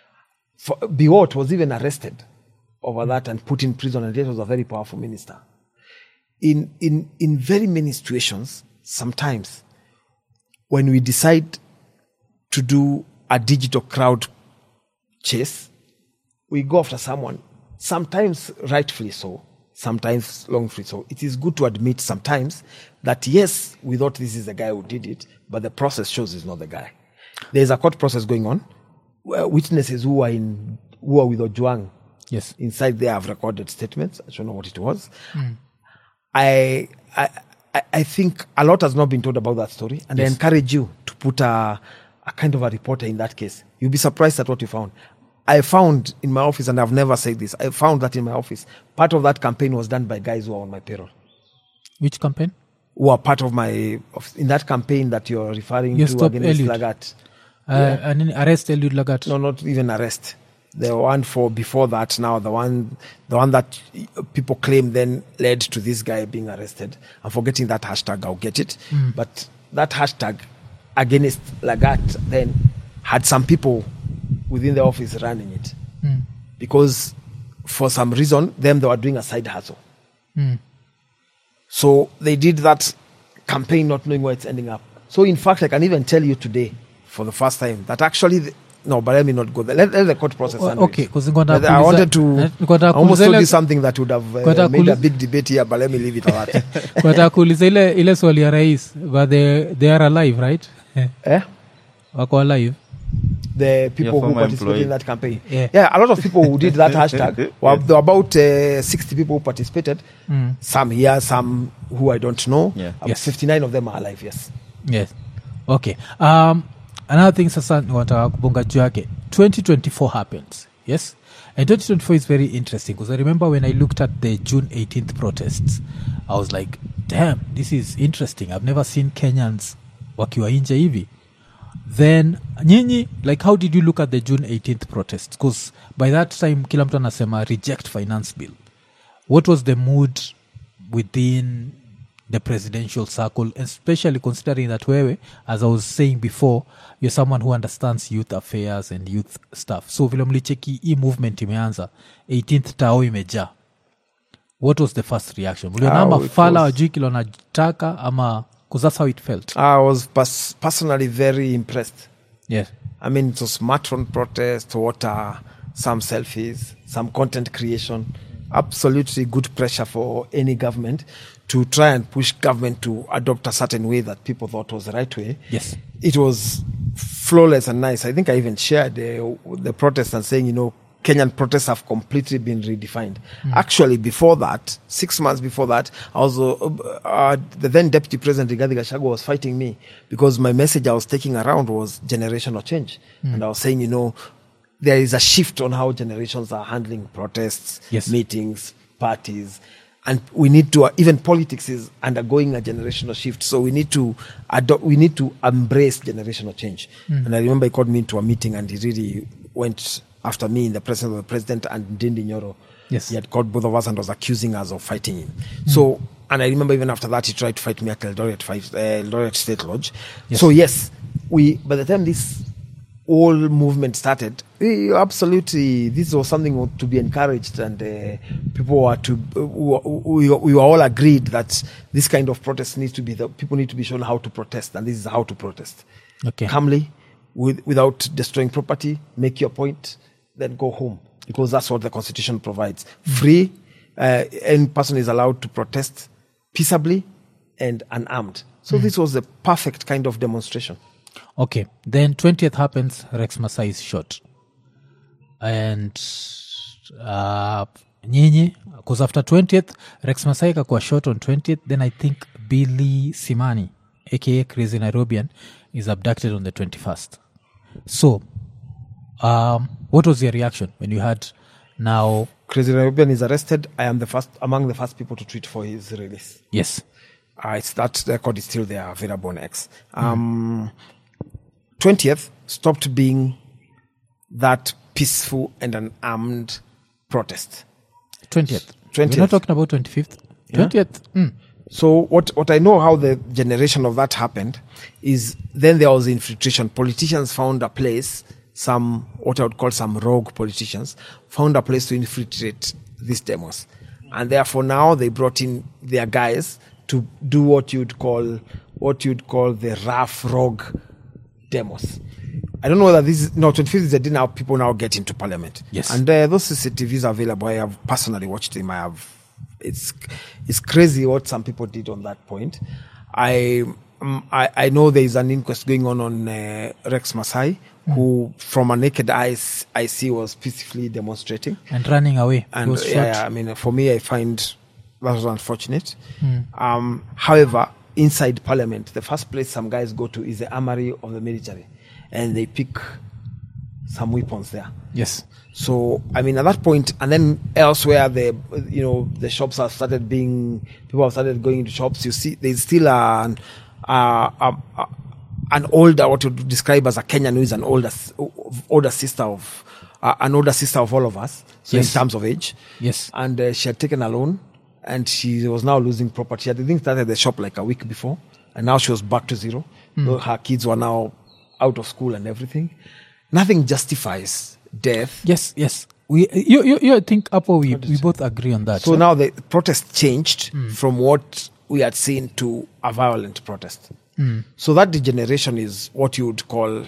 For, Biwott was even arrested over that and put in prison, and yet was a very powerful minister. In, in, in very many situations, sometimes, when we decide to do a digital crowd chase, we go after someone, sometimes rightfully so, sometimes wrongfully so. It is good to admit sometimes that, yes, we thought this is the guy who did it, but the process shows he's not the guy. There's a court process going on. Witnesses who are in who are with Ojwang,
yes,
inside there have recorded statements. I don't know what it was. Mm. I, I I think a lot has not been told about that story, and yes. I encourage you to put a, a kind of a reporter in that case. You'll be surprised at what you found. I found in my office, and I've never said this, I found that in my office, part of that campaign was done by guys who are on my payroll.
Which campaign?
Who are part of my, in that campaign that you're referring
you
to against
Eliud.
Lagat.
Uh, yeah. And then arrest Eliud Lagat?
No, not even arrest. The one for before that now, the one the one that people claim then led to this guy being arrested. I'm forgetting that hashtag, I'll get it. Mm. But that hashtag against Lagat then had some people within the office running it. Mm. Because for some reason, them, they were doing a side hustle. Mm. So they did that campaign not knowing where it's ending up. So in fact, I can even tell you today, for the first time, that actually... The, no, but let me not go there. Let, let the court process
oh, okay, because
I wanted to... I almost told you something that would have uh, made a big debate here, but let me leave it at that.
Kwa kuuliza ile ile swali ya rais, but they, they are alive, right?
Eh?
Wako alive?
The people who participated
employee.
in that campaign.
Yeah.
yeah, a lot of people who did that hashtag. Well, there were about uh, sixty people who participated. Mm. Some here, some who I don't know.
Yeah.
Um,
yes.
fifty-nine of them are alive, yes.
Yes. Okay. Um, another thing sasa niwataka kubonga juu yake. twenty twenty-four happens, yes? And twenty twenty-four is very interesting because I remember when I looked at the June eighteenth protests, I was like, damn, this is interesting. I've never seen Kenyans wakiwa inje hivi. Then, nyinyi, like how did you look at the June eighteenth protests? Because by that time, kila mtu anasema reject finance bill. What was the mood within the presidential circle, especially considering that wewe, as I was saying before, you're someone who understands youth affairs and youth stuff. So vile mlicheki hii movement imeanza, eighteenth tao imeja. What was the first reaction? Mliona ama fala wajui kilo najitaka ama, because that's how it felt.
I was pers- personally very impressed.
Yes.
I mean, it was Matron protest, water, some selfies, some content creation. Absolutely good pressure for any government to try and push government to adopt a certain way that people thought was the right way.
Yes.
It was flawless and nice. I think I even shared uh, the protest and saying, you know, Kenyan protests have completely been redefined. Mm. Actually, before that, six months before that, I was, uh, uh, the then Deputy President Rigathi Gachagua was fighting me because my message I was taking around was generational change. Mm. And I was saying, you know, there is a shift on how generations are handling protests,
yes.
meetings, parties. And we need to, uh, even politics is undergoing a generational shift. So we need to adopt, we need to embrace generational change. Mm. And I remember he called me into a meeting and he really went after me in the presence of the president and Ndindi Nyoro.
Yes.
He had called both of us and was accusing us of fighting him. Mm. So, and I remember even after that, he tried to fight me at Eldoret, fight, uh, Eldoret State Lodge. Yes. So yes, we, by the time this whole movement started, we absolutely, this was something to be encouraged, and uh, people were to, uh, we, we were all agreed that this kind of protest needs to be, the people need to be shown how to protest, and this is how to protest.
Okay.
Calmly, with, without destroying property, make your point, then go home, because that's what the Constitution provides. Mm. Free, uh, any person is allowed to protest peaceably and unarmed. So mm. this was the perfect kind of demonstration.
Okay, then twentieth happens, Rex Masai is shot. And uh, nyinyi, because after twentieth, Rex Masai kakuwa shot on twentieth, then I think Billy Simani, aka Crazy Nairobian, is abducted on the twenty-first. So, um, what was your reaction when you had now...
Crazy Nairobian is arrested. I am the first among the first people to tweet for his release.
Yes.
Uh, it's that record is still there, available on X. Um, mm. twentieth stopped being that peaceful and unarmed protest.
twentieth.
twentieth.
We're not talking about twenty-fifth. twentieth. Yeah? Mm.
So what, what I know how the generation of that happened is then there was infiltration. Politicians found a place, some, what I would call some rogue politicians, found a place to infiltrate these demos. And therefore now they brought in their guys to do what you'd call, what you'd call the rough rogue demos. I don't know whether this is, no, twenty-fifth is the day now people now get into parliament.
Yes.
And uh, those C C T Vs are available. I have personally watched them. I have, it's, it's crazy what some people did on that point. I, um, I, I know there is an inquest going on on uh, Rex Masai, mm. who from a naked eye I see was peacefully demonstrating.
And running away.
And
was
yeah,
shot.
I mean, for me, I find that was unfortunate.
Mm.
Um, however, inside parliament, the first place some guys go to is the armory of the military. And they pick some weapons there.
Yes.
So, I mean, at that point, and then elsewhere, the, you know, the shops have started being, people have started going into shops. You see, there's still an, uh, uh, uh, an older, what you describe as a Kenyan who is an older, older sister of, uh, an older sister of all of us. So
Yes.
in terms of age.
Yes.
And uh, she had taken a loan and she was now losing property. She had, I think, started the shop like a week before. And now she was back to zero.
Mm.
So her kids were now out of school and everything. Nothing justifies death.
Yes, yes. We, you, you, you I think, Apo, we, we both agree on that.
So
huh?
now the protest changed
Mm.
from what we had seen to a violent protest.
Mm.
So that degeneration is what you would call,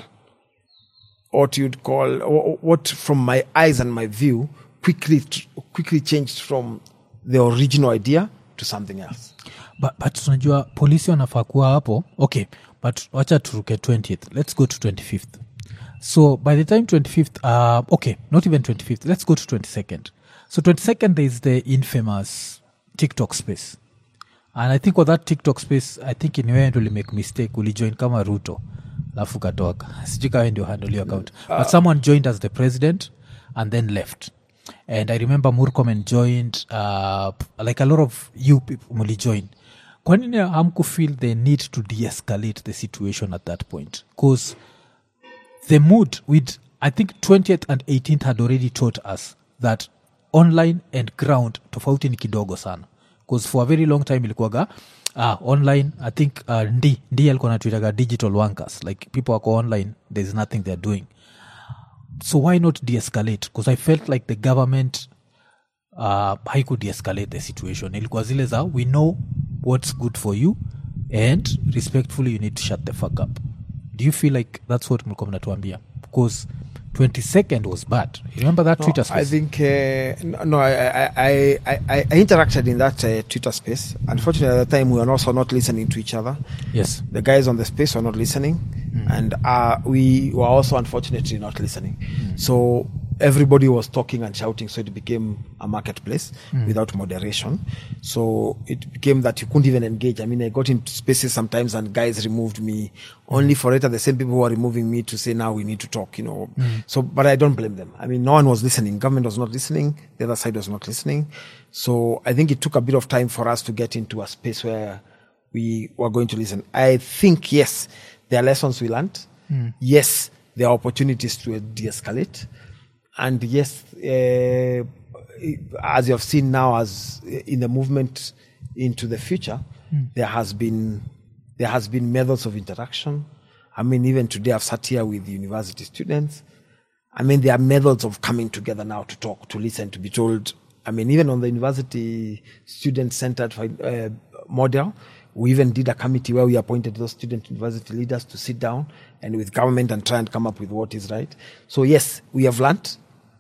what you'd call, or what from my eyes and my view, quickly, quickly changed from the original idea to something else.
But, but tunajua polisi wanafaa kuwa hapo. Okay, but wacha turuke twentieth. Let's go to twenty-fifth. So by the time twenty-fifth, uh, okay, not even twenty-fifth. Let's go to twenty-second. So twenty-second, there is the infamous TikTok space. And I think with that TikTok space, I think in your end will make mistake. Will join kama Ruto. alafu katoka sijui kawe ndio handle your account uh, but someone joined as the president and then left. And I remember Murkomen joined, uh, like a lot of you people muli join. Kwa nini hamku feel the need to de-escalate the situation at that point? Because the mood with, I think twentieth and eighteenth had already taught us that online and ground tofauti ni kidogo sana. Because for a very long time ilikuwaga, ah, online, I think uh, ndi, ndi alikuwa natuitaga digital wankers. Like people wako online, there's nothing they're doing. So why not de-escalate? Because I felt like the government uh, haiku de-escalate the situation. Ilikuwa zile za, we know what's good for you and respectfully you need to shut the fuck up. Do you feel like that's what mlikuwa mnatuambia? Because twenty-second was bad. You remember that
no,
Twitter space?
I think, uh, no, I, I, I, I, I interacted in that uh, Twitter space. Unfortunately, at the time, we were also not listening to each other.
Yes.
The guys on the space were not listening. Mm. And uh, we were also, unfortunately, not listening. Mm. So everybody was talking and shouting, so it became a marketplace mm. without moderation. So it became that you couldn't even engage. I mean, I got into spaces sometimes and guys removed me, only for it, the same people who are removing me to say, now we need to talk, you know. Mm. So, but I don't blame them. I mean, no one was listening. Government was not listening. The other side was not listening. So I think it took a bit of time for us to get into a space where we were going to listen. I think, yes, there are lessons we learned. Mm. Yes, there are opportunities to de-escalate. And yes, uh, as you have seen now, as in the movement into the future, mm. there has been there has been methods of interaction. I mean, even today I've sat here with university students. I mean, there are methods of coming together now to talk, to listen, to be told. I mean, even on the university student-centered uh, model, we even did a committee where we appointed those student university leaders to sit down and with government and try and come up with what is right. So yes, we have learned.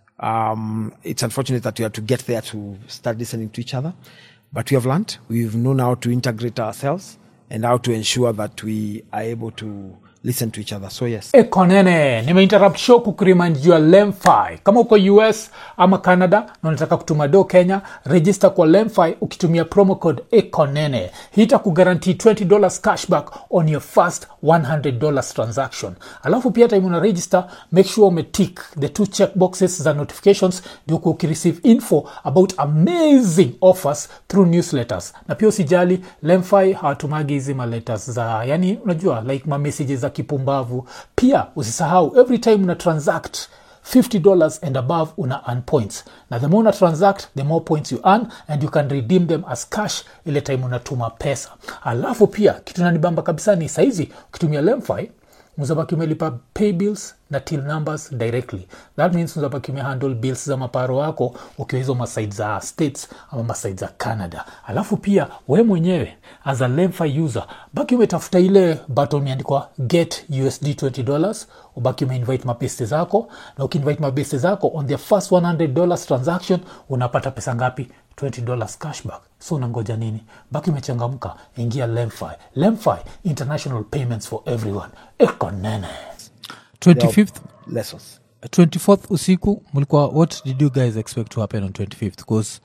Um, it's unfortunate that we have to get there to start listening to each other, but we have learned. We've known how to integrate ourselves and how to ensure that we are able to listen to each other. So yes.
Ekonene, nime interrupt show kukuremind you Lemfi. Kama uko U S ama Canada na unataka kutuma do Kenya, register kwa Lemfi ukitumia promo code Ekonene. Hii itakuguarantee twenty dollars cashback on your first one hundred dollars transaction. Alafu pia time una register, make sure ume tick the two check boxes za notifications ndio ku receive info about amazing offers through newsletters. Na pia usijali, Lemfi hawatumagi hizi ma letters za, yani unajua like ma messages za kipumbavu. Pia usisahau, every time una transact fifty dollars and above una earn points. Na the more una transact, the more points you earn and you can redeem them as cash ile time unatuma pesa. Alafu pia kitu nanibamba kabisa ni saizi ukitumia Lemfi mzabaki umelipa pay bills na till numbers directly. That means mzabaki umehandle bills za maparo wako ukiwa hizo maside za States ama maside za Canada. Alafu pia wewe mwenyewe as a Lemfi user baki umetafuta ile button imeandikwa get U S D twenty dollars, ubaki umeinvite mabeste zako, na ukiinvite mabeste zako on their first one hundred dollars transaction unapata pesa ngapi? twenty dollars cashback. So unangoja nini? Baki umechangamka, ingia Lemfi. Lemfi, international payments for everyone. Ekonene.
twenty-fifth
Lessons.
twenty-fourth usiku mulikuwa, what did you guys expect to happen on twenty-fifth? Because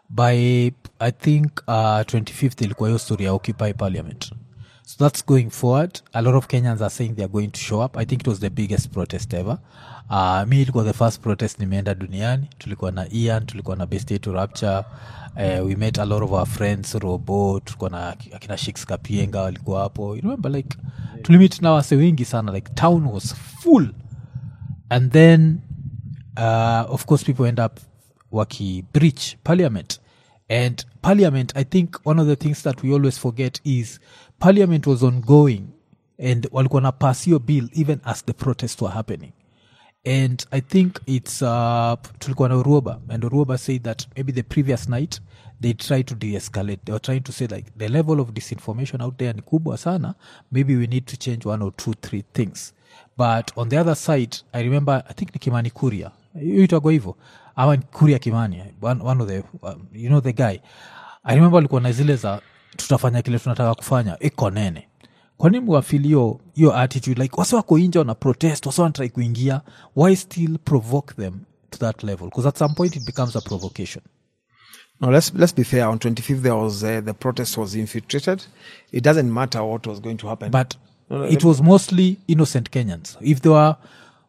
by I think uh, twenty-fifth ilikuwa hiyo story ya Occupy Parliament. So that's going forward. A lot of Kenyans are saying they're going to show up. I think it was the biggest protest ever. Uh, me ilikuwa the first protest nimeenda duniani. Tulikuwa na Ian, tulikuwa na Best Day to Rapture. Uh, we met a lot of our friends, Robo, tulikuwa na akina Shix Kapienga walikuwa hapo. You remember like tulimit na wase wengi sana, like town was full. And then uh, of course people end up waki breach Parliament. And Parliament, I think one of the things that we always forget is Parliament was ongoing and walikuwa na pass your bill even as the protests were happening. And I think it's uh, tulikuwa na Uruoba, and Uruoba said that maybe the previous night they tried to de-escalate. They were trying to say like the level of disinformation out there ni kubwa sana, maybe we need to change one or two, three things. But on the other side, I remember, I think ni Kimani Kuria. You itagwa hivyo. Ama Kuria Kimani, one, one of the, uh, you know the guy. I remember alikuwa na zile za tutafanya kile tunataka kufanya, Ekonene. Kwa nini mwafili yo, yo attitude, like wasa wako inja wana protest, wasa wana try kuingia, why still provoke them to that level? Because at some point it becomes a provocation.
No, let's let's be fair. On twenty-fifth, there was uh, the protest was infiltrated. It doesn't matter what was going to happen.
But
no, no,
it was mostly innocent Kenyans. If there were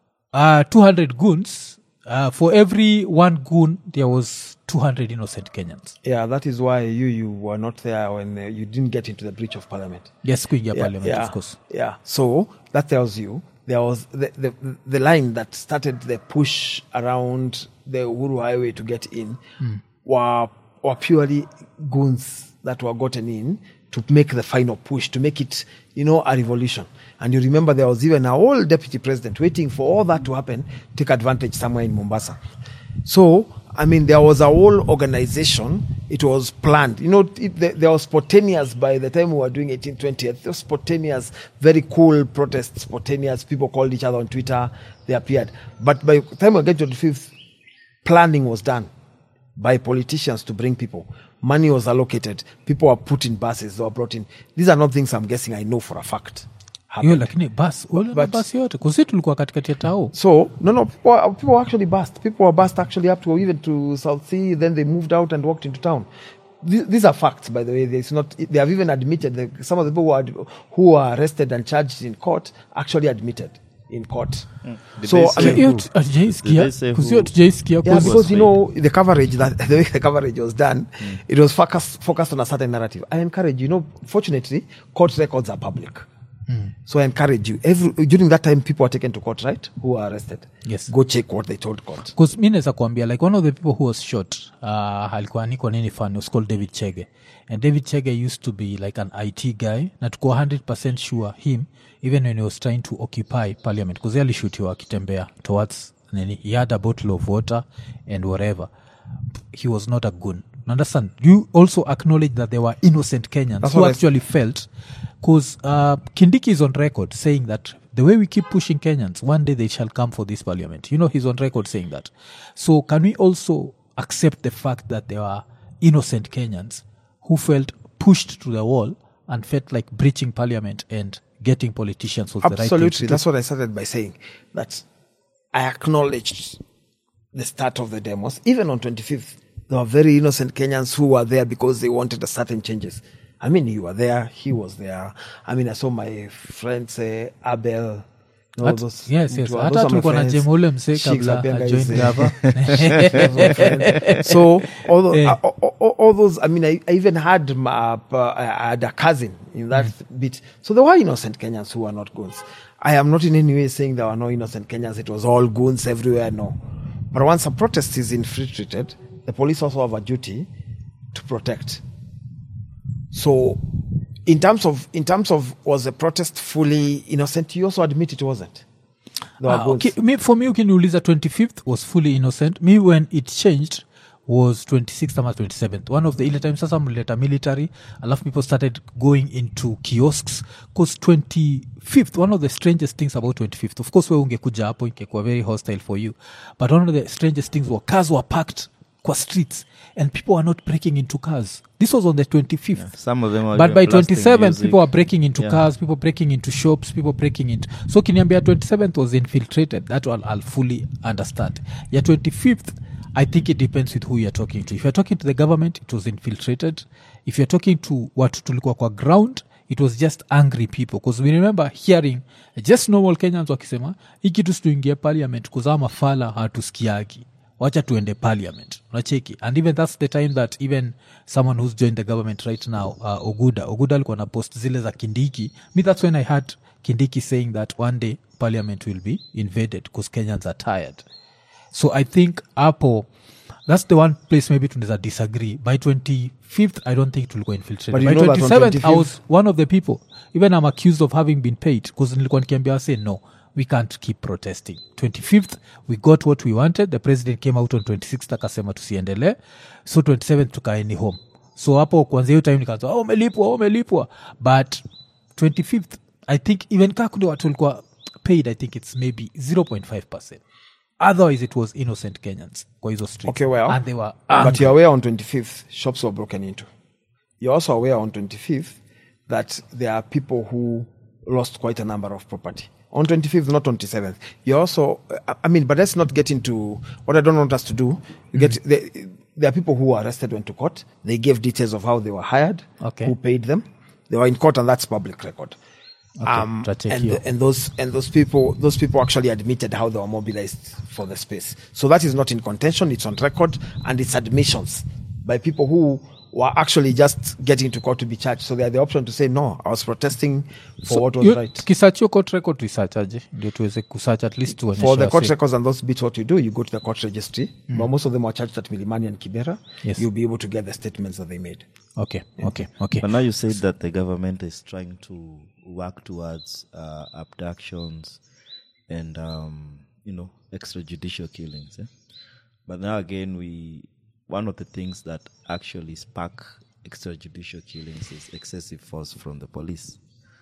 uh, two hundred goons, uh, for every one goon, there was two hundred innocent Kenyans.
Yeah, that is why you you were not there when uh, you didn't get into the breach of parliament.
Yes, Kuingia
Yeah,
Parliament,
yeah,
of course.
Yeah. So that tells you there was the, the the line that started the push around the Uhuru Highway to get in mm. were were purely goons that were gotten in to make the final push, to make it, you know, a revolution. And you remember there was even a whole deputy president waiting for all that to happen, take advantage somewhere in Mombasa. So, I mean, there was a whole organization. It was planned. You know, it, there, there was spontaneous by the time we were doing eighteen twentieth. There was spontaneous, very cool protests, spontaneous. People called each other on Twitter. They appeared. But by the time we get to the fifth, planning was done by politicians to bring people. Money was allocated. People were put in buses. They were brought in. These are not things I'm guessing. I know for a fact.
Yo, lakini bus,
But-
bus yote kusi tulikuwa katikati ya tao.
So, no, no, people, were- people were actually bussed. People were bussed actually up to even to South Sea. Then they moved out and walked into town. These, these are facts, by the way. It's not, they have even admitted that some of the people who, are, who were arrested and charged in court actually admitted in court.
Did
So,
they
I
say
mean,
Hiyo
who?
tu- hatujaisikia.
Did they say
Kusi
who?
hiyo hatujaisikia.
yeah,
Kusi-
because you know the coverage that the way the coverage was done, it was focused focused on a certain narrative. I encourage you know, fortunately, court records are public. So I encourage you. Every during that time, people were taken to court, right? Who were arrested.
Yes.
Go check what they told court.
Because mi naweza kuambia like one of the people who was shot uh, alikuwa niko nini fan was called David Chege, and David Chege used to be like an I T guy na tuko one hundred percent sure him even when he was trying to occupy parliament because he alishutiwa akitembea towards nini, he had a bottle of water and whatever. He was not a goon. Understand? You also acknowledge that there were innocent Kenyans
That's
who
what I-
actually felt, because uh, Kindiki is on record saying that the way we keep pushing Kenyans, one day they shall come for this parliament. You know, he's on record saying that. So can we also accept the fact that there are innocent Kenyans who felt pushed to the wall and felt like breaching parliament and getting politicians was the right thing to
Absolutely.
do?
That's what I started by saying. That I acknowledged the start of the demos. Even on twenty-fifth, there were very innocent Kenyans who were there because they wanted a certain changes. I mean, you were there. He was there. I mean, I saw my friends, uh, Abel. No,
At-
those,
yes, yes.
those
Hata
are my
tulikuwa na
friends.
Jemo ule msee
Sheiks
kabla
Abenga
ajoin
is, uh,
gava.
Those were my friends. So all, those,
Yeah.
uh, all, all, all those, I mean, I, I even had my, uh, I had a cousin in that bit. So there were innocent Kenyans who were not goons. I am not in any way saying there were no innocent Kenyans. It was all goons everywhere. No. But once a protest is infiltrated, the police also have a duty to protect. So, in terms of in terms of was the protest fully innocent? You also admit it wasn't. There were
Ah,
goons.
okay. Me, for me ukiniuliza twenty-fifth was fully innocent. Me when it changed was twenty-sixth ama twenty-seventh, one of the ile time sasa mlileta military alafu people started going into kiosks because twenty-fifth, one of the strangest things about twenty-fifth, of course we ungekuja hapo ingekuwa very hostile for you, but one of the strangest things were cars were packed kwa streets and people were not breaking into cars. This was on the twenty-fifth.
Some of them are
But
even
by
blasting
twenty-seventh,
music.
people are breaking into
Yeah.
cars, people breaking into shops, people breaking into. So kiniambia twenty-seventh was infiltrated. That one I'll fully understand. Yeah, twenty-fifth, I think it depends with who you're talking to. If you're talking to the government, it was infiltrated. If you're talking to watu tulikuwa kwa ground, it was just angry people. Because we remember hearing just normal Kenyans wakisema, hii kitu situingie parliament kuzaa mafala hatusikiagi. Wacha tuende parliament. Unacheki. And even that's the time that even someone who's joined the government right now, uh, Oguda, Oguda alikuwa na post zile za Kindiki. Me, that's when I heard Kindiki saying that one day parliament will be invaded because Kenyans are tired. So I think Apple, that's the one place maybe tunaweza disagree. By twenty-fifth, I don't think it will go infiltrated.
But you
By
know that on
twenty-seventh, I
twenty-fifth
was one of the people. Even I'm accused of having been paid because nilikuwa nikiambia say no. We can't keep protesting. twenty-fifth, we got what we wanted. The president came out on twenty-sixth akasema tusiendelee. So twenty-seventh tukaeni home. So hapo kwanza hiyo time nikaanza, oh umelipwa, oh umelipwa. But twenty-fifth, I think even kakule watu walikuwa paid, I think it's maybe zero point five percent. Otherwise it was innocent Kenyans kwa hizo streets.
Okay, well,
And they were
but
angry.
you're aware on twenty-fifth, shops were broken into. You're also aware on twenty-fifth that there are people who lost quite a number of property. On twenty-fifth, not twenty-seventh. You also, uh, I mean, but let's not get into what I don't want us to do. You get the, there are people who were arrested, went to court. They gave details of how they were hired,
Okay.
who paid them. They were in court, and that's public record.
Okay,
Um,
tutacheki
and,
hiyo.
the, and those and those people those people actually admitted how they were mobilized for the space. So that is not in contention; it's on record, and it's admissions by people who were actually just getting to court to be charged. So they had the option to say, "No, I was protesting for
So,
what was
you-
right."
tukisearch hiyo court record research aje ndio tuweze kusearch at least tuonyeshe
For the court
wase.
records and those bits, what you do, you go to the court registry. But most of them are charged at Milimani and Kibera.
Yes.
You'll be able to get the statements that they made.
Okay, okay, okay.
But now you said that the government is trying to work towards uh, abductions and um, you know extrajudicial killings. Eh? But now again, we one of the things that actually spark extrajudicial killings is excessive force from the police.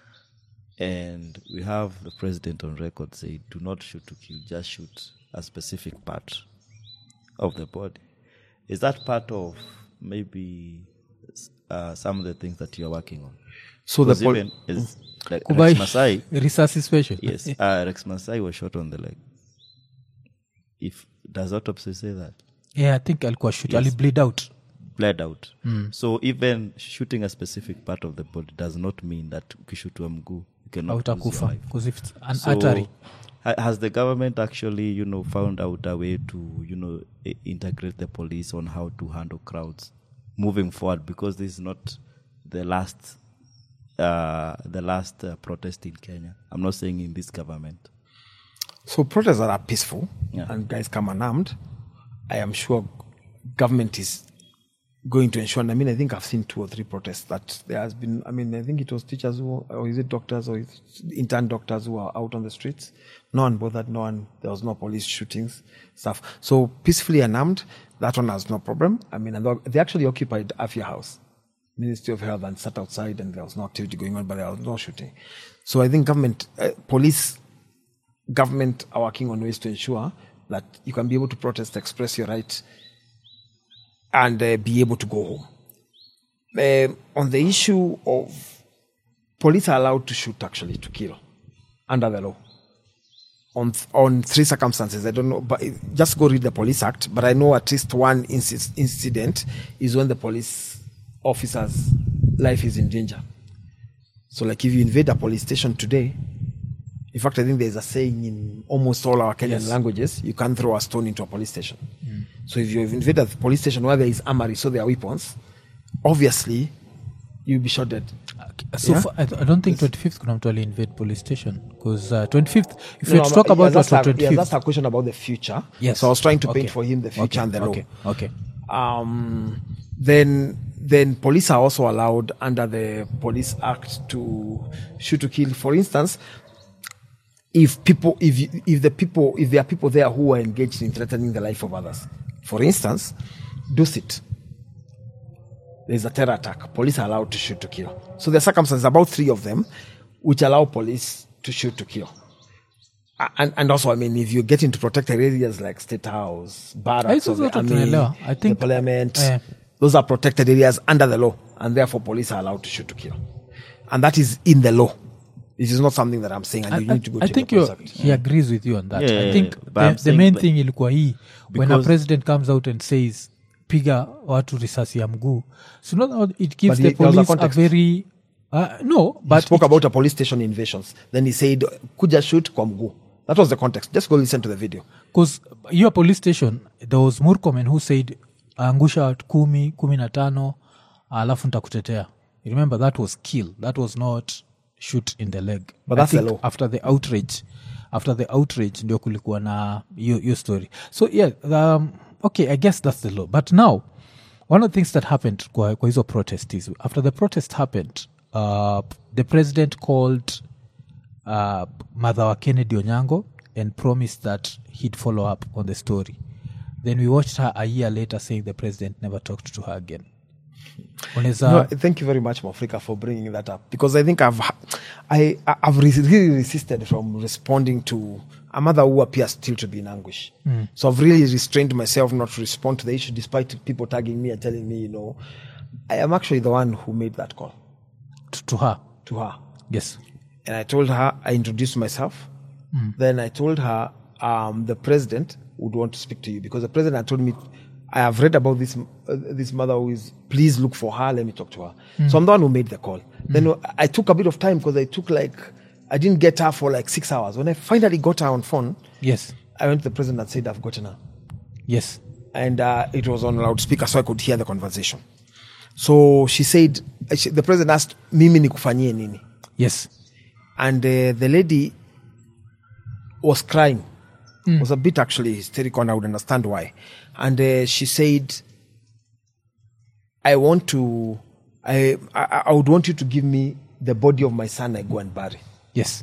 And we have the president on record say, "Do not shoot to kill; just shoot a specific part of the body." Is that part of maybe uh, some of the things that you're working on?
So the
Because
pol-
even is like
Kubai
Rex Masai,
research special.
yes, uh, Rex Masai was shot on the leg. If does autopsy say that
Yeah, I think alikuwa shoot
Yes.
ali bleed out.
bled out? So even shooting a specific part of the body does not mean that ukishutwa mguu you cannot lose your
Hautakufa
life.
because if it's an
So,
artery.
ha- has the government actually, you know, found out a way to, you know, i- integrate the police on how to handle crowds moving forward? Because this is not the last, uh, the last uh, protest in Kenya. I'm not saying in this government.
So protests that are peaceful
Yeah.
and guys come unarmed, I am sure government is going to ensure. And I mean, I think I've seen two or three protests that there has been. I mean, I think it was teachers who, or is it doctors, or is it intern doctors who are out on the streets. No one bothered. No one. There was no police shootings, stuff. So peacefully unarmed, that one has no problem. I mean, and they- they actually occupied Afia House, Ministry of Health, and sat outside, and there was no activity going on, but there was no shooting. So I think government, uh, police, government are working on ways to ensure that you can be able to protest, express your right, and uh, be able to go home. Uh, on the issue of police are allowed to shoot, actually, to kill, under the law. On on three circumstances, I don't know, but just go read the Police Act. But I know at least one inci- incident is when the police officer's life is in danger. So, like if you invade a police station today, in fact, I think there's a saying in almost all our Kenyan
Yes.
languages: you can't throw a stone into a police station. So, if you invade a police station where there is armory, so there are weapons, obviously you'll be shot dead.
So
Yeah?
far, I, I don't think twenty-fifth kuna mtu ali invade police station because uh, twenty-fifth if
No,
you
no,
talk
yeah,
about
that's
what
a, yeah,
twenty-fifth.
that's a question about the future.
Yes.
So I was trying to
Okay.
paint for him the future
Okay,
and the law.
okay, okay.
Um, then then police are also allowed under the Police Act to shoot to kill. For instance, if people, if you- if the people, if there are people there who are engaged in threatening the life of others, for instance, Dusit, there's a terror attack. Police are allowed to shoot to kill. So there are circumstances, about three of them, which allow police to shoot to kill. A- And, and also, I mean, if you get into protected areas like State House, barracks,
Hizo
of the
zote
army,
tunaelewa. I
the
think-
parliament,
eh.
those are protected areas under the law, and therefore police are allowed to shoot to kill. And that is in the law. This is not something that I'm saying, and
I,
you need to go
I, I
check
think
the Police
you're-
Act.
he agrees with you on that.
Yeah,
I
yeah,
think
yeah. But I'm
the, the
saying
main
that-
thing ilikuwa hii when a
Because-
president comes out and says piga watu risasi ya mguu so not, it gives
But
the
he- there was a
police a,
context.
very uh, no
He
but
spoke
it-
about a police station invasions. Then he said, kuja shoot kwa mguu. That was the context. Just go listen to the video.
because your police station there was Murkomen who said angusha watu kumi kumi na tano alafu ntakutetea you remember that was kill that was not shoot in the leg
But
I
that's the
think
law.
after the outrage after the outrage ndio kulikuwa na hiyo hiyo story so yeah um, okay I guess that's the law but now one of the things that happened kwa, kwa hizo protest is after the protest happened uh, the president called uh, mother wa Kennedy Onyango and promised that he'd follow up on the story. Then we watched her a year later saying the president never talked to her again. Unaweza-
No, thank you very much, Mofrika, for bringing that up, because I think I've I I've re- really resisted from responding to a mother who appears still to be in anguish. So I've really restrained myself not to respond to the issue, despite people tagging me and telling me, you know, I am actually the one who made that call
to, to her.
to her,
Yes.
and I told her, I introduced myself. Then I told her um, the president would want to speak to you, because the president had told me, I have read about this uh, this mother who is, please look for her, let me talk to her. So I'm the one who made the call. Then I took a bit of time because I took like I didn't get her for like six hours. When I finally got her on phone,
Yes.
I went to the president and said, I've gotten her.
Yes.
And uh, it was on loudspeaker, so I could hear the conversation. So she said, she, the president asked, mimi nikufanyie nini?
Yes.
And uh, the lady was crying. Mm. Was a bit actually hysterical, and I would understand why. And uh, she said, I want to, I, I I would want you to give me the body of my son I go and bury.
Yes.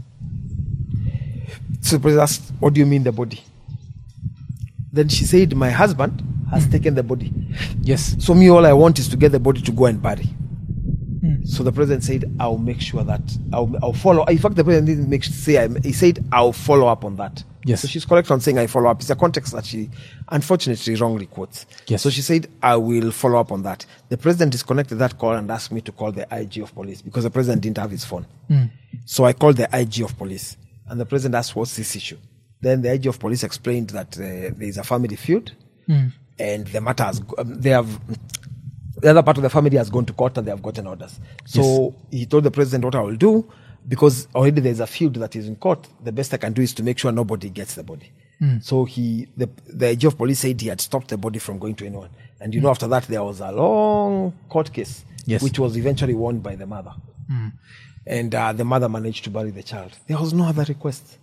So the president asked, what do you mean the body? Then she said, my husband has mm. taken the body.
Yes.
So me, all I want is to get the body to go and bury. Mm. So the president said, I'll make sure that, I'll, I'll follow. In fact, the president didn't make say, he said, I'll follow up on that.
Yes.
So she's correct on saying I follow up. It's a context that she unfortunately wrongly quotes.
Yes.
So she said, I will follow up on that. The president disconnected that call and asked me to call the I G of police because the president didn't have his phone. Mm. So I called the I G of police and the president asked, what's this issue? Then the I G of police explained that uh, there is a family feud mm. and the matter has, um, they have, the other part of the family has gone to court and they have gotten orders. So yes. he told the president what I will do. Because already there's a feud that is in court, the best I can do is to make sure nobody gets the body. Mm. So he, the, the I G of police said he had stopped the body from going to anyone. And you mm. know, after that, there was a long court case, yes. which was eventually won by the mother. Mm. And uh, the mother managed to bury the child. There was no other request.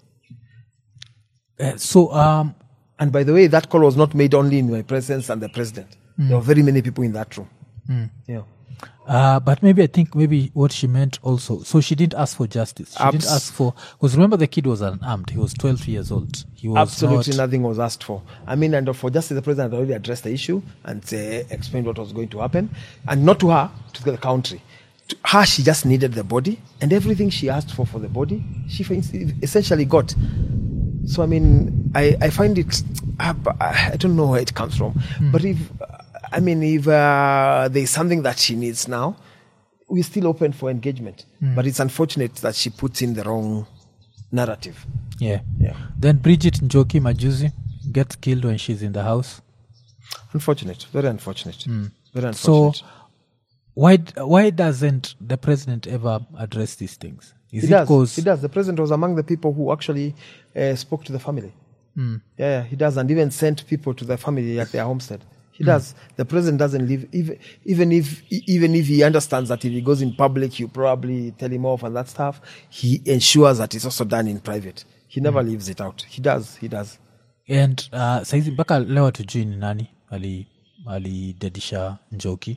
Uh, so, um,
and by the way, that call was not made only in my presence and the president. Mm. There were very many people in that room. Mm. Yeah.
Uh, but maybe I think maybe what she meant also, so she didn't ask for justice. She Abs- didn't ask for, because remember the kid was unarmed. He was twelve years old. He was
Absolutely
not,
nothing was asked for. I mean, and for justice, the president had already addressed the issue and uh, explained what was going to happen. And not to her, to the country. To her, she just needed the body. And everything she asked for for the body, she essentially got. So, I mean, I, I find it, I, I don't know where it comes from. Mm. But if... I mean, if uh, there's something that she needs now, we're still open for engagement. Mm. But it's unfortunate that she puts in the wrong narrative.
Yeah. Yeah. Then Bridget Njoki Majuzi gets killed when she's in the house.
Unfortunate. Very unfortunate. Mm. Very unfortunate.
So why why doesn't the president ever address these things? Is
he
it
does.
Cause
he does. The president was among the people who actually uh, spoke to the family. Mm. Yeah, yeah, he does. And even sent people to the family at their homestead. He does. The president doesn't leave, even, even if even if he understands that if he goes in public, you probably tell him off and that stuff. He ensures that it's also done in private. He never mm. leaves it out. He does. He does.
And uh, saizi mpaka leo tujui ni nani ali alidedisha Njoki.